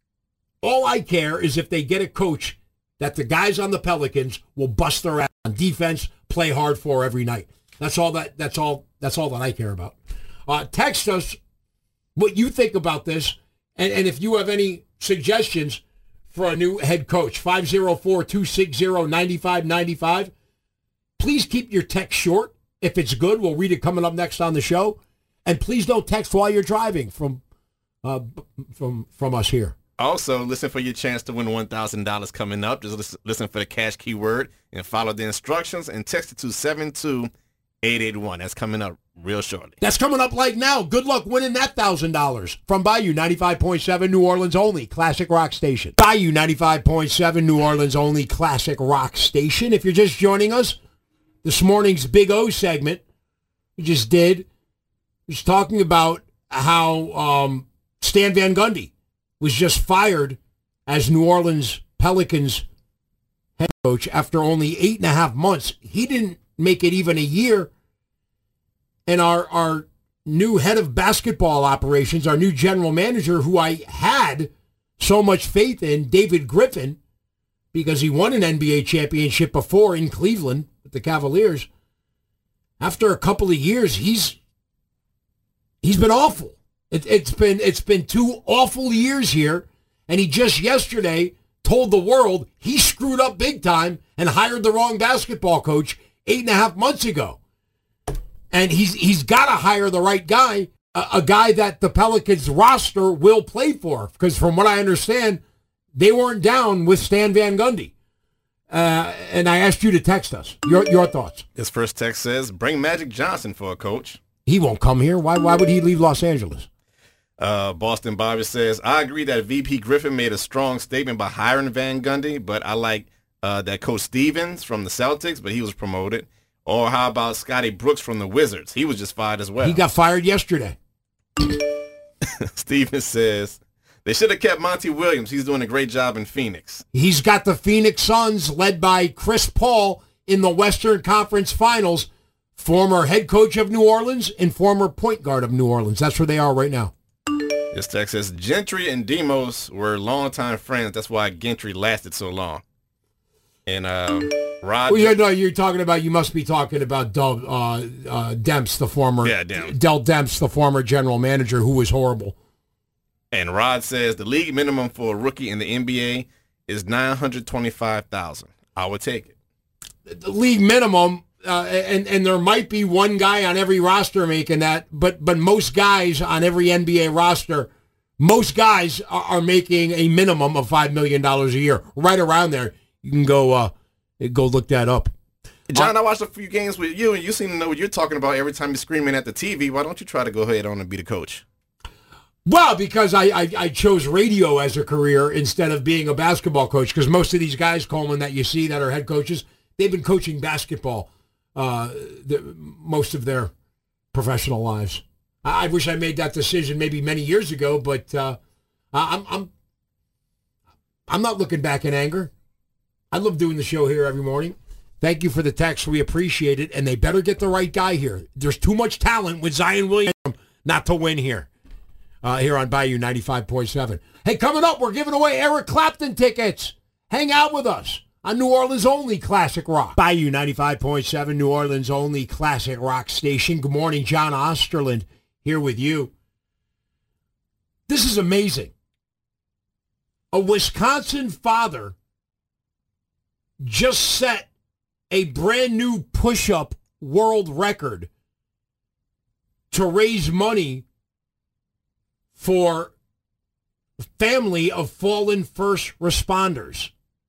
All I care is if they get a coach that the guys on the Pelicans will bust their ass on defense, play hard for every night. That's all that. That's all. That's all that I care about. Uh, text us what you think about this, and, and if you have any suggestions for a new head coach. five oh four, two six zero, nine five nine five. Please keep your text short. If it's good, we'll read it coming up next on the show. And please don't text while you're driving from uh, from from us here. Also, listen for your chance to win one thousand dollars coming up. Just listen, listen for the cash keyword and follow the instructions and text it to seven two eight eight one. That's coming up real shortly. That's coming up like now. Good luck winning that one thousand dollars from Bayou ninety-five point seven, New Orleans only classic rock station. Bayou ninety-five point seven, New Orleans only classic rock station. If you're just joining us, this morning's Big O segment we just did was talking about how um, Stan Van Gundy was just fired as New Orleans Pelicans head coach after only eight and a half months. He didn't make it even a year. And our, our new head of basketball operations, our new general manager, who I had so much faith in, David Griffin, because he won an N B A championship before in Cleveland with the Cavaliers. After a couple of years, he's he's been awful. It, it's been it's been two awful years here, and he just yesterday told the world he screwed up big time and hired the wrong basketball coach eight and a half months ago. And he's he's got to hire the right guy, a, a guy that the Pelicans roster will play for. Because from what I understand, they weren't down with Stan Van Gundy. Uh, and I asked you to text us. Your your thoughts. This first text says, bring Magic Johnson for a coach. He won't come here. Why Why would he leave Los Angeles? Uh, Boston Bobby says, I agree that V P Griffin made a strong statement by hiring Van Gundy, but I like uh, that Coach Stevens from the Celtics, but he was promoted. Or how about Scotty Brooks from the Wizards? He was just fired as well. He got fired yesterday. Stevens says, they should have kept Monty Williams. He's doing a great job in Phoenix. He's got the Phoenix Suns led by Chris Paul in the Western Conference Finals, former head coach of New Orleans and former point guard of New Orleans. That's where they are right now. This text says, Gentry and Demos were longtime friends. That's why Gentry lasted so long. And uh, Rod... Well, you're, no, you're talking about, you must be talking about Del, uh, uh, Demps, the former... Yeah, Demps. Del Demps, the former general manager, who was horrible. And Rod says, the league minimum for a rookie in the N B A is nine hundred twenty-five thousand dollars. I would take it. The league minimum, uh, and, and there might be one guy on every roster making that, but but most guys on every N B A roster, most guys are, are making a minimum of five million dollars a year. Right around there. You can go uh, go look that up. John, uh, I watched a few games with you, and you seem to know what you're talking about every time you're screaming at the T V. Why don't you try to go ahead on and be the coach? Well, because I, I, I chose radio as a career instead of being a basketball coach, because most of these guys, Coleman, that you see that are head coaches, they've been coaching basketball uh, the, most of their professional lives. I, I wish I made that decision maybe many years ago, but uh, I'm I'm I'm not looking back in anger. I love doing the show here every morning. Thank you for the text. We appreciate it, and they better get the right guy here. There's too much talent with Zion Williams not to win here. Uh, here on Bayou ninety-five point seven. Hey, coming up, we're giving away Eric Clapton tickets. Hang out with us on New Orleans only classic rock. Bayou ninety-five point seven, New Orleans only classic rock station. Good morning, John Osterland here with you. This is amazing. A Wisconsin father just set a brand new push-up world record to raise money for family of fallen first responders.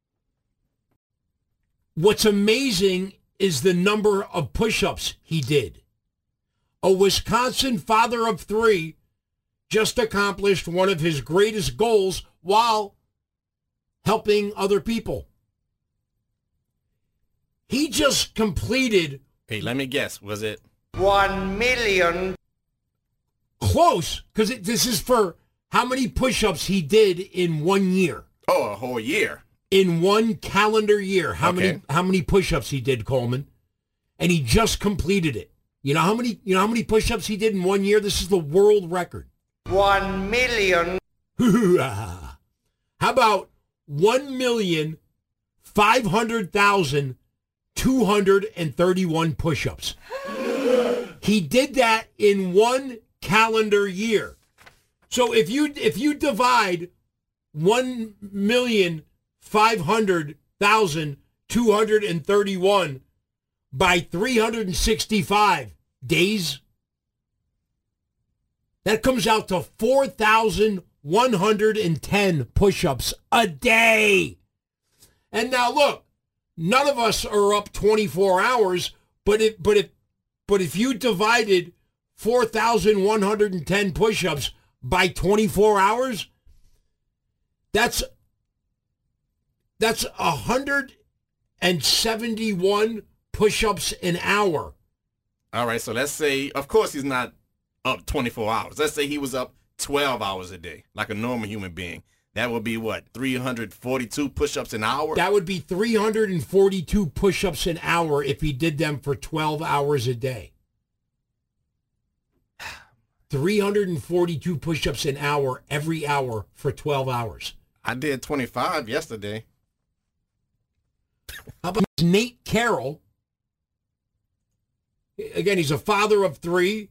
What's amazing is the number of push-ups he did. A Wisconsin father of three just accomplished one of his greatest goals while helping other people. He just completed... Hey, let me guess. Was it? One million. Close, because this is for how many push-ups he did in one year. Oh, a whole year. In one calendar year. How Okay. many how many push-ups he did, Coleman? And he just completed it. You know how many you know how many push-ups he did in one year? This is the world record. One million. How about one million five hundred thousand two hundred thirty-one push-ups? He did that in one calendar year. So if you if you divide one million five hundred thousand two hundred thirty-one by three hundred sixty-five days, that comes out to four thousand one hundred ten push-ups a day. And now look, none of us are up twenty-four hours, but if but if but if you divided four thousand one hundred ten push-ups by twenty-four hours, that's that's one hundred seventy-one push-ups an hour. All right, so let's say, of course he's not up twenty-four hours. Let's say he was up twelve hours a day, like a normal human being. That would be what, three hundred forty-two push-ups an hour? That would be three hundred forty-two push-ups an hour if he did them for twelve hours a day. three hundred forty-two push-ups an hour every hour for twelve hours. I did twenty-five yesterday. How about Nate Carroll? Again, he's a father of three.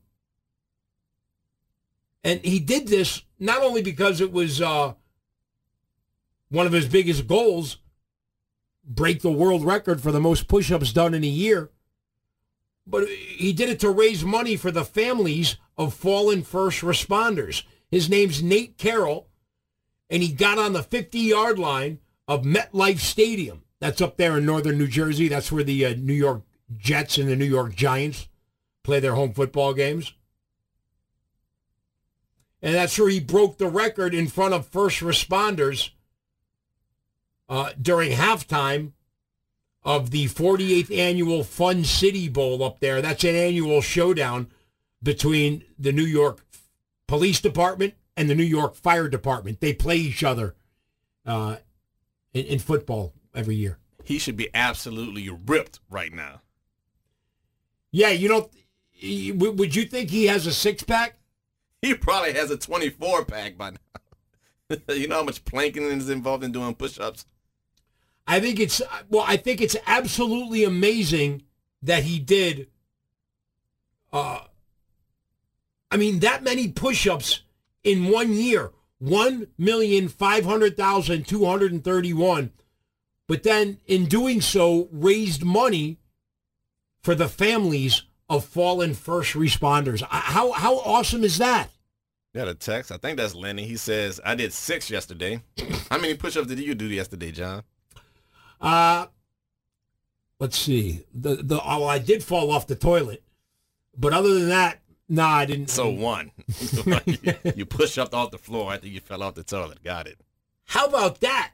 And he did this not only because it was uh, one of his biggest goals, break the world record for the most push-ups done in a year, but he did it to raise money for the families of fallen first responders. His name's Nate Carroll, and he got on the fifty-yard line of MetLife Stadium. That's up there in northern New Jersey. That's where the uh, New York Jets and the New York Giants play their home football games. And that's where he broke the record in front of first responders uh, during halftime of the forty-eighth annual Fun City Bowl up there. That's an annual showdown between the New York Police Department and the New York Fire Department. They play each other uh, in, in football every year. He should be absolutely ripped right now. Yeah, you know, would you think he has a six-pack? He probably has a twenty-four pack by now. You know how much planking is involved in doing push-ups? I think it's, well, I think it's absolutely amazing that he did, uh, I mean, that many push-ups in one year. one million five hundred thousand two hundred thirty-one. But then in doing so, raised money for the families of fallen first responders. How how awesome is that? Got a text. I think that's Lenny. He says, I did six yesterday. How many push-ups did you do yesterday, John? Uh, let's see. The the oh, I did fall off the toilet. But other than that, no, nah, I didn't. So one. You push up off the floor after you fell off the toilet. Got it. How about that?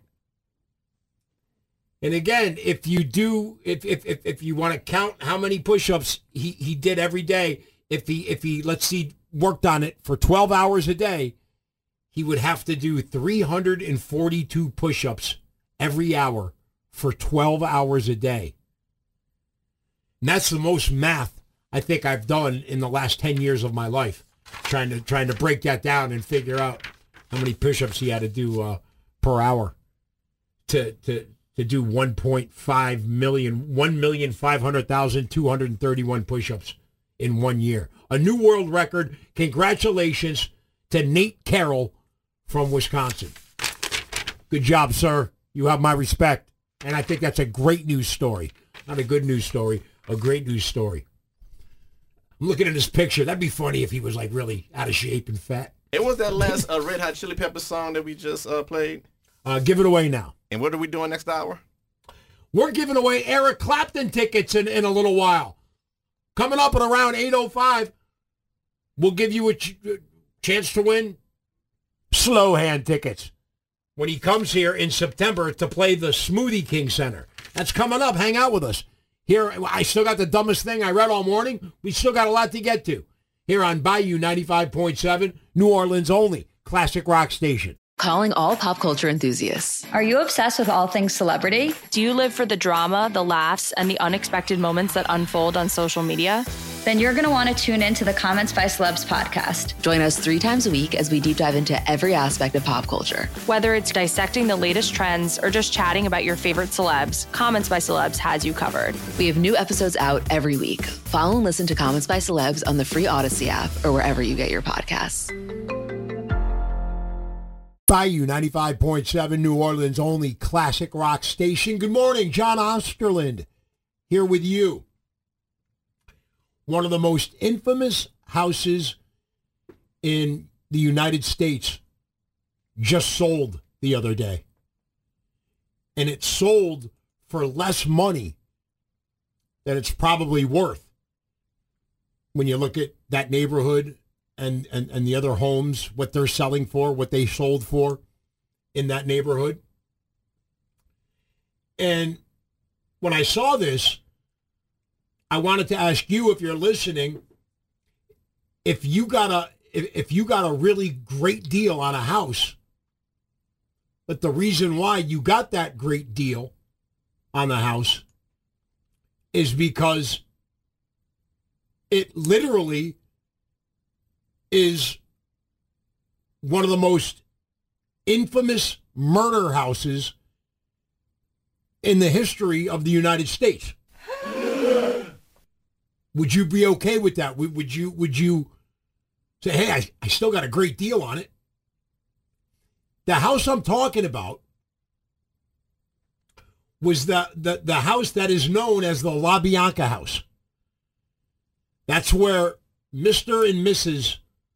And again, if you do, if if if, if you want to count how many push-ups he, he did every day, if he if he let's see worked on it for twelve hours a day, he would have to do three hundred forty-two push-ups every hour for twelve hours a day. And that's the most math I think I've done in the last ten years of my life, trying to trying to break that down and figure out how many push-ups he had to do uh, per hour to to. to do one point five million, one million five hundred thousand two hundred thirty-one push-ups in one year. A new world record. Congratulations to Nate Carroll from Wisconsin. Good job, sir. You have my respect. And I think that's a great news story. Not a good news story, a great news story. I'm looking at this picture. That'd be funny if he was like really out of shape and fat. It was that last uh, Red Hot Chili Peppers song that we just uh, played. Uh, give it away now. And what are we doing next hour? We're giving away Eric Clapton tickets in, in a little while. Coming up at around eight oh five, we'll give you a ch- chance to win Slow Hand tickets when he comes here in September to play the Smoothie King Center. That's coming up. Hang out with us. Here, I still got the dumbest thing I read all morning. We still got a lot to get to. Here on Bayou ninety-five point seven, New Orleans' only classic rock station. Calling all pop culture enthusiasts. Are you obsessed with all things celebrity? Do you live for the drama, the laughs, and the unexpected moments that unfold on social media? Then you're going to want to tune in to the Comments by Celebs podcast. Join us three times a week as we deep dive into every aspect of pop culture. Whether it's dissecting the latest trends or just chatting about your favorite celebs, Comments by Celebs has you covered. We have new episodes out every week. Follow and listen to Comments by Celebs on the free Odyssey app or wherever you get your podcasts. Bayou ninety-five point seven, New Orleans' only classic rock station. Good morning, John Osterland here with you. One of the most infamous houses in the United States just sold the other day. And it sold for less money than it's probably worth when you look at that neighborhood and, and, and the other homes, what they're selling for, what they sold for in that neighborhood. And when I saw this, I wanted to ask you, if you're listening, if you got a if, if you got a really great deal on a house, but the reason why you got that great deal on the house is because it literally is one of the most infamous murder houses in the history of the United States. Would you be okay with that? Would, would you would you say, hey, I, I still got a great deal on it? The house I'm talking about was the, the, the house that is known as the LaBianca house. That's where Mister and Missus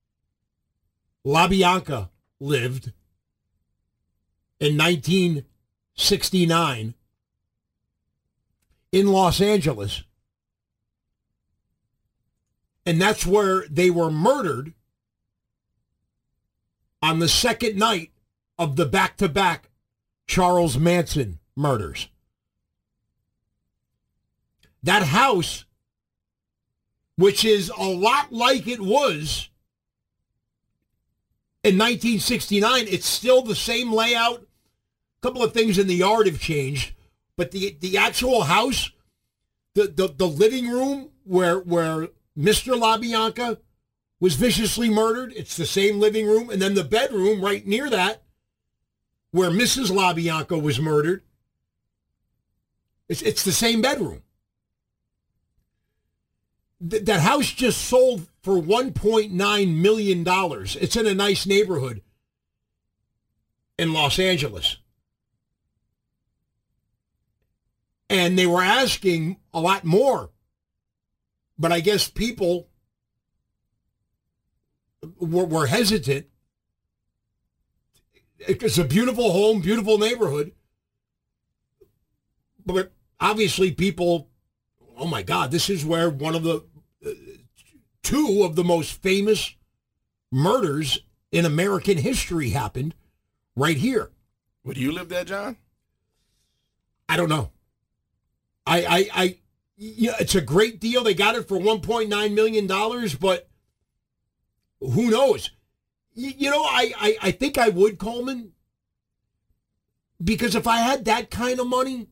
LaBianca lived in nineteen sixty-nine in Los Angeles. And that's where they were murdered on the second night of the back-to-back Charles Manson murders. That house, which is a lot like it was in nineteen sixty-nine, it's still the same layout. A couple of things in the yard have changed, but the the actual house, the the, the living room where where Mister LaBianca was viciously murdered, it's the same living room, and then the bedroom right near that, where Missus LaBianca was murdered, it's it's the same bedroom. Th- that house just sold for one point nine million dollars. It's in a nice neighborhood in Los Angeles. And they were asking a lot more. But I guess people were, were hesitant. It's a beautiful home, beautiful neighborhood. But obviously people, oh my God, this is where one of the, uh, two of the most famous murders in American history happened right here. Would you live there, John? I don't know. I, I, I, yeah, it's a great deal. They got it for one point nine million dollars, but who knows? You, you know, I, I, I think I would, Coleman, because if I had that kind of money,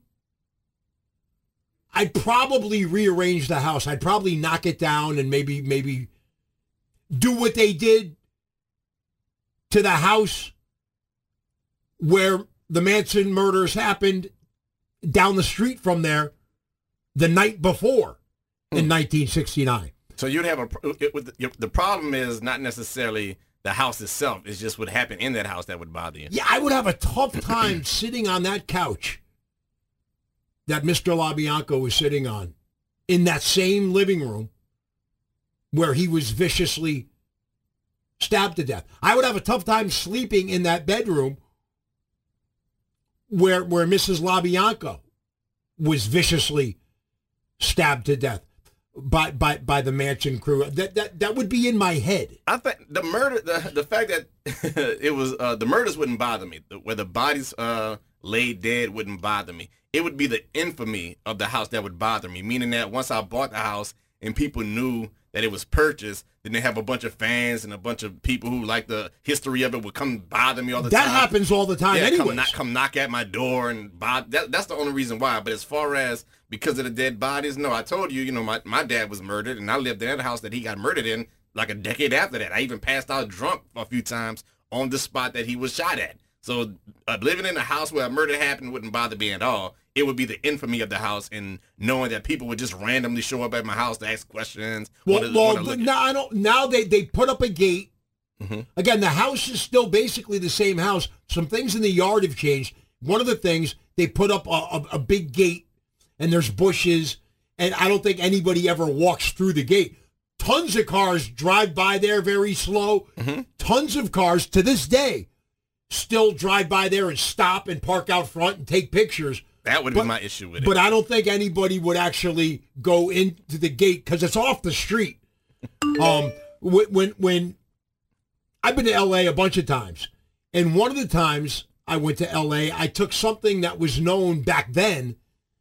I'd probably rearrange the house. I'd probably knock it down and maybe maybe do what they did to the house where the Manson murders happened down the street from there the night before in nineteen sixty-nine. So you'd have a, it, the problem is not necessarily the house itself. It's just what happened in that house that would bother you. Yeah, I would have a tough time sitting on that couch that Mister LaBianca was sitting on in that same living room where he was viciously stabbed to death. I would have a tough time sleeping in that bedroom where where Missus LaBianca was viciously stabbed to death by by by the Manson crew. That that that would be in my head. I think the murder, the the fact that it was uh, the murders wouldn't bother me. The, where the bodies uh, laid dead wouldn't bother me. It would be the infamy of the house that would bother me. Meaning that once I bought the house and people knew that it was purchased, then they have a bunch of fans and a bunch of people who like the history of it would come bother me all the that time. That happens all the time yeah, anyways. Come knock, come knock at my door and bother. That, that's the only reason why. But as far as because of the dead bodies, no, I told you, you know, my, my dad was murdered and I lived in the house that he got murdered in like a decade after that. I even passed out drunk a few times on the spot that he was shot at. So uh, living in a house where a murder happened wouldn't bother me at all. It would be the infamy of the house and knowing that people would just randomly show up at my house to ask questions. Well, wanna, well wanna now, I don't, now they, they put up a gate. Mm-hmm. Again, the house is still basically the same house. Some things in the yard have changed. One of the things, they put up a, a, a big gate, and there's bushes, and I don't think anybody ever walks through the gate. Tons of cars drive by there very slow. Mm-hmm. Tons of cars, to this day, still drive by there and stop and park out front and take pictures. That would but, be my issue with it. But I don't think anybody would actually go into the gate because it's off the street. um, when when I've been to L A a bunch of times, and one of the times I went to L A, I took something that was known back then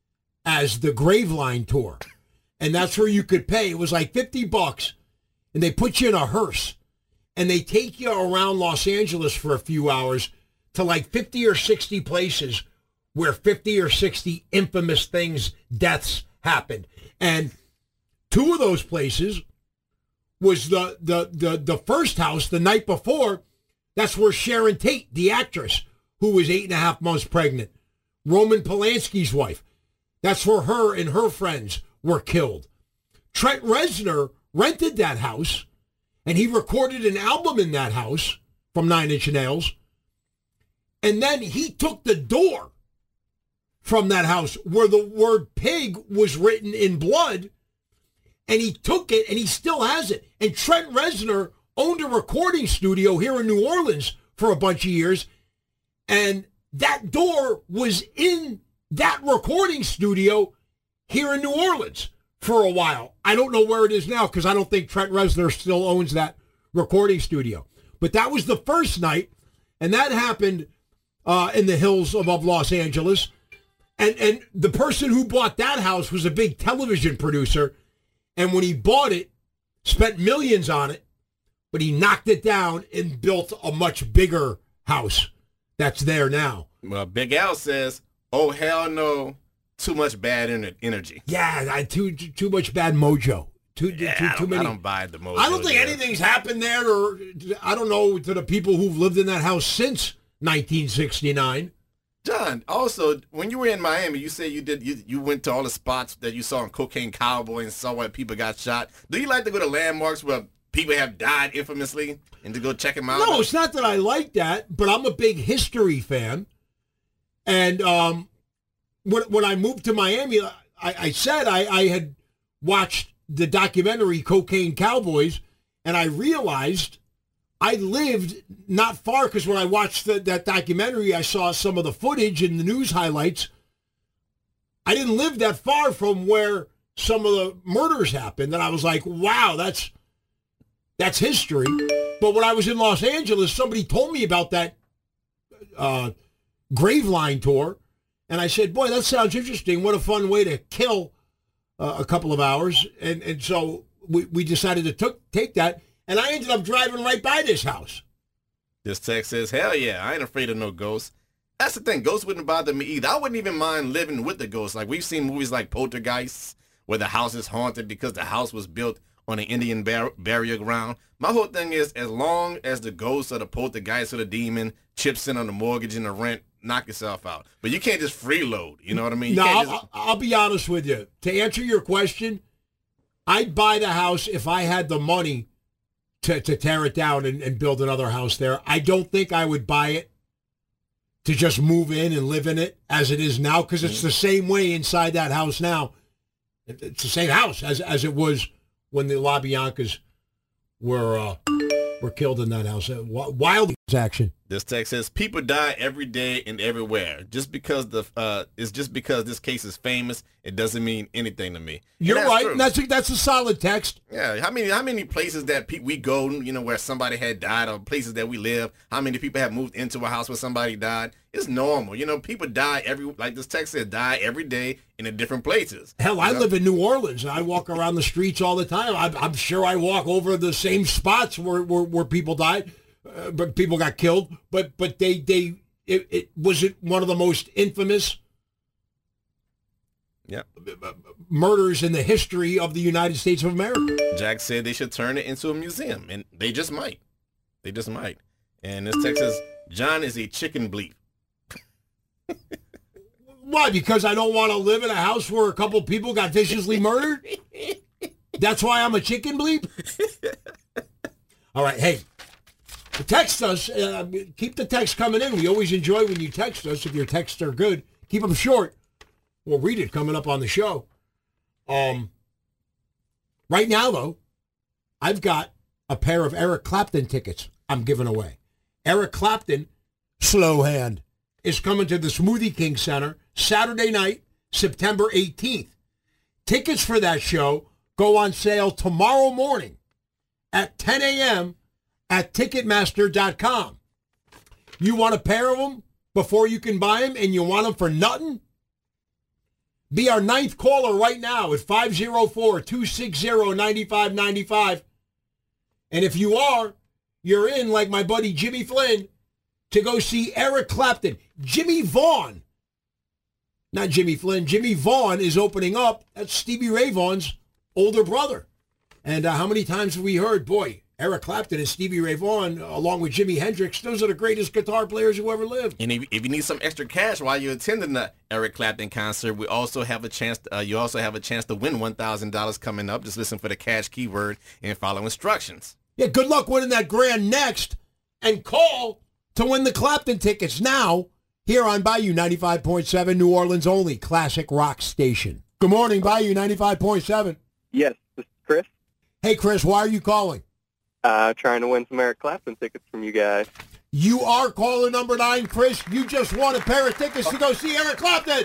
as the Graveline Tour, and that's where you could pay. It was like fifty bucks, and they put you in a hearse, and they take you around Los Angeles for a few hours to like fifty or sixty places where fifty or sixty infamous things, deaths happened. And two of those places was the, the, the, the first house the night before. That's where Sharon Tate, the actress, who was eight and a half months pregnant, Roman Polanski's wife, that's where her and her friends were killed. Trent Reznor rented that house, and he recorded an album in that house from Nine Inch Nails. And then he took the door from that house where the word pig was written in blood, and he took it, and he still has it. And Trent Reznor owned a recording studio here in New Orleans for a bunch of years, and that door was in that recording studio here in New Orleans for a while. I don't know where it is now because I don't think Trent Reznor still owns that recording studio. But that was the first night, and that happened uh, in the hills above Los Angeles. And and the person who bought that house was a big television producer, and when he bought it, spent millions on it, but he knocked it down and built a much bigger house that's there now. Well, Big Al says, oh, hell no, too much bad ener- energy. Yeah, I, too too much bad mojo. Too, yeah, too, I, too don't, many. I don't buy the mojo. I don't think there. anything's happened there, or I don't know, to the people who've lived in that house since nineteen sixty-nine. John, also, when you were in Miami, you said you did you, you went to all the spots that you saw on Cocaine Cowboy and saw where people got shot. Do you like to go to landmarks where people have died infamously and to go check them out? No, it's not that I like that, but I'm a big history fan. And um, when, when I moved to Miami, I, I said I, I had watched the documentary Cocaine Cowboys, and I realized I lived not far, because when I watched the, that documentary, I saw some of the footage and the news highlights. I didn't live that far from where some of the murders happened, and I was like, wow, that's that's history. But when I was in Los Angeles, somebody told me about that uh, Graveline Tour, and I said, boy, that sounds interesting. What a fun way to kill uh, a couple of hours. And, and so we, we decided to took, take that. And I ended up driving right by this house. This text says, hell yeah, I ain't afraid of no ghosts. That's the thing. Ghosts wouldn't bother me either. I wouldn't even mind living with the ghosts. Like, we've seen movies like Poltergeist, where the house is haunted because the house was built on an Indian bar- burial ground. My whole thing is, as long as the ghost or the poltergeist or the demon chips in on the mortgage and the rent, knock yourself out. But you can't just freeload. You know what I mean? You no, can't I'll, just... I'll be honest with you. To answer your question, I'd buy the house if I had the money to, to tear it down and, and build another house there. I don't think I would buy it to just move in and live in it as it is now, because it's the same way inside that house now. It's the same house as as it was when the LaBiancas were uh, were killed in that house. Wild action. This text says, people die every day and everywhere. Just because the uh, it's just because this case is famous, it doesn't mean anything to me. You're that's right. True. That's a, that's a solid text. Yeah. How many how many places that pe- we go, you know, where somebody had died, or places that we live? How many people have moved into a house where somebody died? It's normal. You know, people die every, like this text said, die every day in a different places. Hell, I know? live in New Orleans. I walk around the streets all the time. I'm, I'm sure I walk over the same spots where where, where people died. Uh, but people got killed, but but they they it, it was it one of the most infamous yep. murders in the history of the United States of America. Jack said they should turn it into a museum, and they just might. They just might. And this text says, John is a chicken bleep. Why? Because I don't want to live in a house where a couple people got viciously murdered? That's why I'm a chicken bleep? All right, hey. Text us. Uh, keep the text coming in. We always enjoy when you text us. If your texts are good, keep them short. We'll read it coming up on the show. Um, right now, though, I've got a pair of Eric Clapton tickets I'm giving away. Eric Clapton, slow hand, is coming to the Smoothie King Center Saturday night, September eighteenth. Tickets for that show go on sale tomorrow morning at ten a.m. at Ticketmaster dot com. You want a pair of them before you can buy them, and you want them for nothing? Be our ninth caller right now at five oh four, two six oh, nine five nine five. And if you are, you're in, like my buddy Jimmy Flynn, to go see Eric Clapton. Jimmy Vaughn, not Jimmy Flynn, Jimmy Vaughn is opening up. That's Stevie Ray Vaughan's older brother. And uh, how many times have we heard, boy, Eric Clapton and Stevie Ray Vaughan, along with Jimi Hendrix, those are the greatest guitar players who ever lived. And if, if you need some extra cash while you're attending the Eric Clapton concert, we also have a chance. To, uh, you also have a chance to win one thousand dollars coming up. Just listen for the cash keyword and follow instructions. Yeah, good luck winning that grand next, and call to win the Clapton tickets now here on Bayou ninety-five point seven, New Orleans only classic rock station. Good morning, Bayou ninety-five point seven. Yes, this is Chris. Hey, Chris, why are you calling? Uh, trying to win some Eric Clapton tickets from you guys. You are caller number nine, Chris. You just won a pair of tickets to go see Eric Clapton.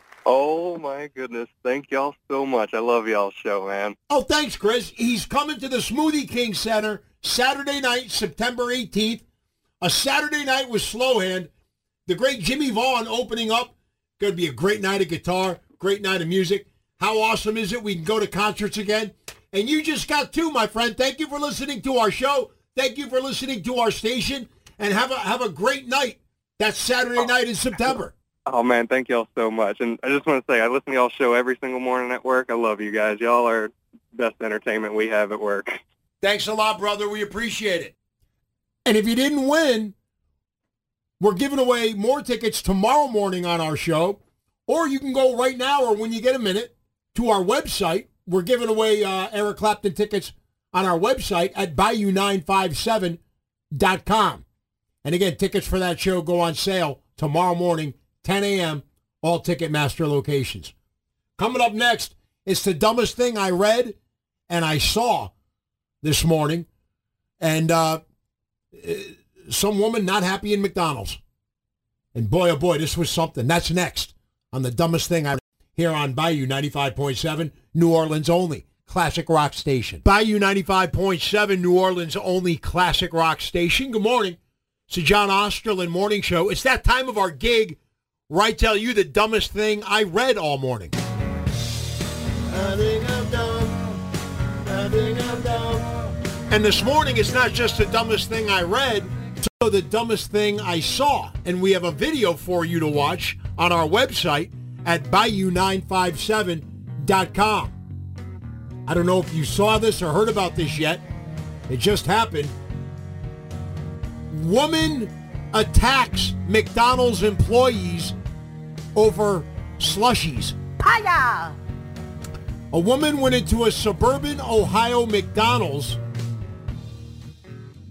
Oh, my goodness. Thank y'all so much. I love y'all's show, man. Oh, thanks, Chris. He's coming to the Smoothie King Center Saturday night, September eighteenth. A Saturday night with Slowhand. The great Jimmy Vaughn opening up. Going to be a great night of guitar, great night of music. How awesome is it we can go to concerts again? And you just got two, my friend. Thank you for listening to our show. Thank you for listening to our station. And have a have a great night. That's Saturday night in September. Oh, man, thank y'all so much. And I just want to say, I listen to y'all's show every single morning at work. I love you guys. Y'all are best entertainment we have at work. Thanks a lot, brother. We appreciate it. And if you didn't win, we're giving away more tickets tomorrow morning on our show. Or you can go right now, or when you get a minute, to our website. We're giving away uh, Eric Clapton tickets on our website at Bayou nine five seven dot com. And again, tickets for that show go on sale tomorrow morning, ten a.m., all Ticketmaster locations. Coming up next, it's the dumbest thing I read and I saw this morning. And uh, some woman not happy in McDonald's. And boy, oh boy, this was something. That's next on the dumbest thing I read here on Bayou ninety-five point seven, New Orleans only classic rock station. Bayou ninety-five point seven, New Orleans only classic rock station. Good morning. It's the John Osterland Morning Show. It's that time of our gig where I tell you the dumbest thing I read all morning. I think I'm dumb. I think I'm dumb. And this morning, it's not just the dumbest thing I read, it's the dumbest thing I saw. And we have a video for you to watch on our website at Bayou nine five seven dot com. I don't know if you saw this or heard about this yet. It just happened. Woman attacks McDonald's employees over slushies. Hiya! A woman went into a suburban Ohio McDonald's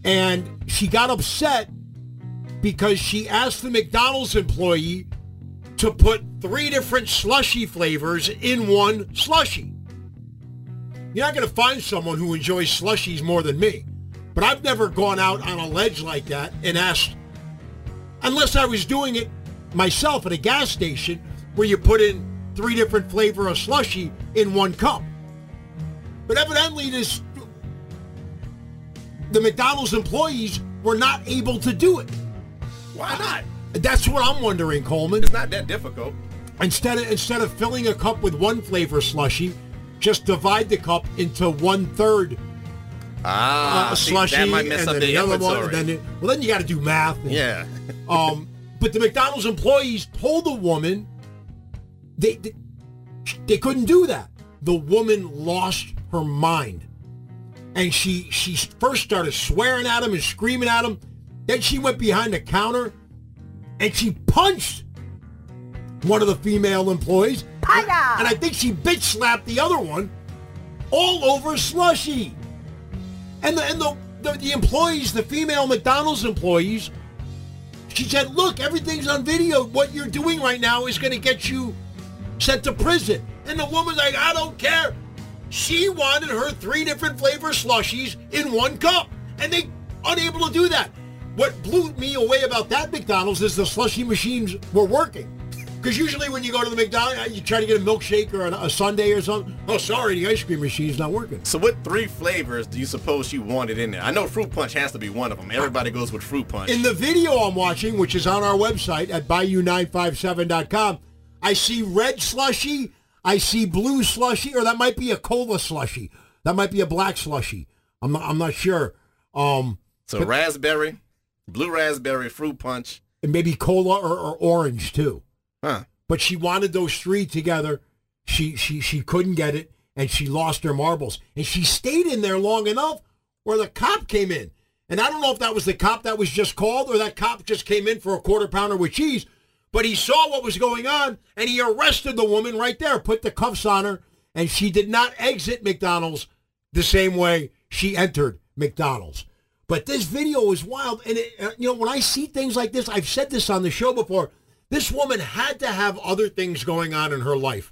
And she got upset because she asked the McDonald's employee to put three different slushy flavors in one slushie. You're not going to find someone who enjoys slushies more than me. But I've never gone out on a ledge like that and asked, unless I was doing it myself at a gas station where you put in three different flavor of slushie in one cup. But evidently this, the McDonald's employees were not able to do it. Why not? That's what I'm wondering, Coleman. It's not that difficult. Instead of instead of filling a cup with one flavor slushie, just divide the cup into one third ah, uh, slushie, see, that might mess and up then the, the other inventory. one. And then it, well, then you got to do math. And, yeah. um, but the McDonald's employees told the woman they, they they couldn't do that. The woman lost her mind, and she she first started swearing at him and screaming at him. Then she went behind the counter and she punched one of the female employees. And, and I think she bitch slapped the other one all over slushy. And the and the, the, the employees, the female McDonald's employees, she said, look, everything's on video. What you're doing right now is going to get you sent to prison. And the woman's like, I don't care. She wanted her three different flavor slushies in one cup. And they unable to do that. What blew me away about that McDonald's is the slushy machines were working. Because usually when you go to the McDonald's, you try to get a milkshake or a, a sundae or something. Oh, sorry, the ice cream machine's not working. So what three flavors do you suppose she wanted in there? I know fruit punch has to be one of them. Everybody goes with fruit punch. In the video I'm watching, which is on our website at bayou nine five seven dot com, I see red slushy, I see blue slushy, or that might be a cola slushy. That might be a black slushy. I'm not, I'm not sure. Um, so but, raspberry, blue raspberry, fruit punch. And maybe cola or, or orange, too. Huh. But she wanted those three together. She she she couldn't get it, and she lost her marbles. And she stayed in there long enough where the cop came in. And I don't know if that was the cop that was just called or that cop just came in for a quarter pounder with cheese. But he saw what was going on, and he arrested the woman right there, put the cuffs on her, and she did not exit McDonald's the same way she entered McDonald's. But this video is wild. And, it, you know, when I see things like this, I've said this on the show before, this woman had to have other things going on in her life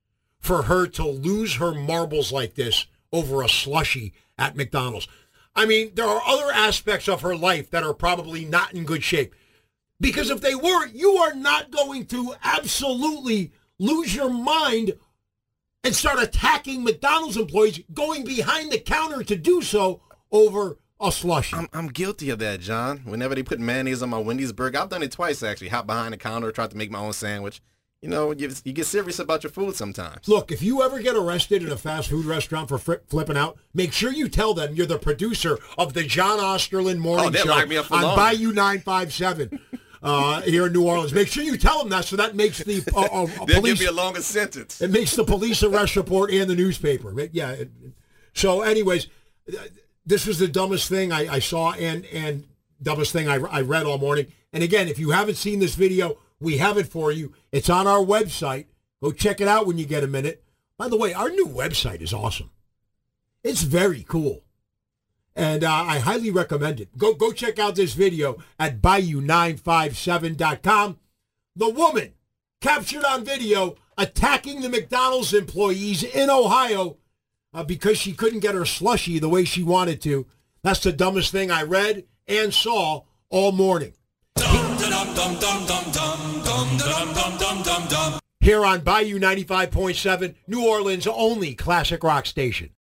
for her to lose her marbles like this over a slushie at McDonald's. I mean, there are other aspects of her life that are probably not in good shape. Because if they were, you are not going to absolutely lose your mind and start attacking McDonald's employees going behind the counter to do so over a slushie. I'm, I'm guilty of that, John. Whenever they put mayonnaise on my Wendy's burger, I've done it twice, actually. Hop behind the counter, tried to make my own sandwich. You know, you, you get serious about your food sometimes. Look, if you ever get arrested in a fast food restaurant for fri- flipping out, make sure you tell them you're the producer of the John Osterland Morning oh, Show lock me up for on long. Bayou nine five seven uh, here in New Orleans. Make sure you tell them that so that makes the uh, uh, They'll police... give me a longer sentence. It makes the police arrest report and the newspaper. Yeah. It, so anyways... This was the dumbest thing I, I saw and, and dumbest thing I, I read all morning. And again, if you haven't seen this video, we have it for you. It's on our website. Go check it out when you get a minute. By the way, our new website is awesome. It's very cool. And uh, I highly recommend it. Go, go check out this video at bayou nine five seven dot com. The woman captured on video attacking the McDonald's employees in Ohio Uh, because she couldn't get her slushie the way she wanted to. That's the dumbest thing I read and saw all morning. Here on Bayou ninety-five point seven, New Orleans' only classic rock station.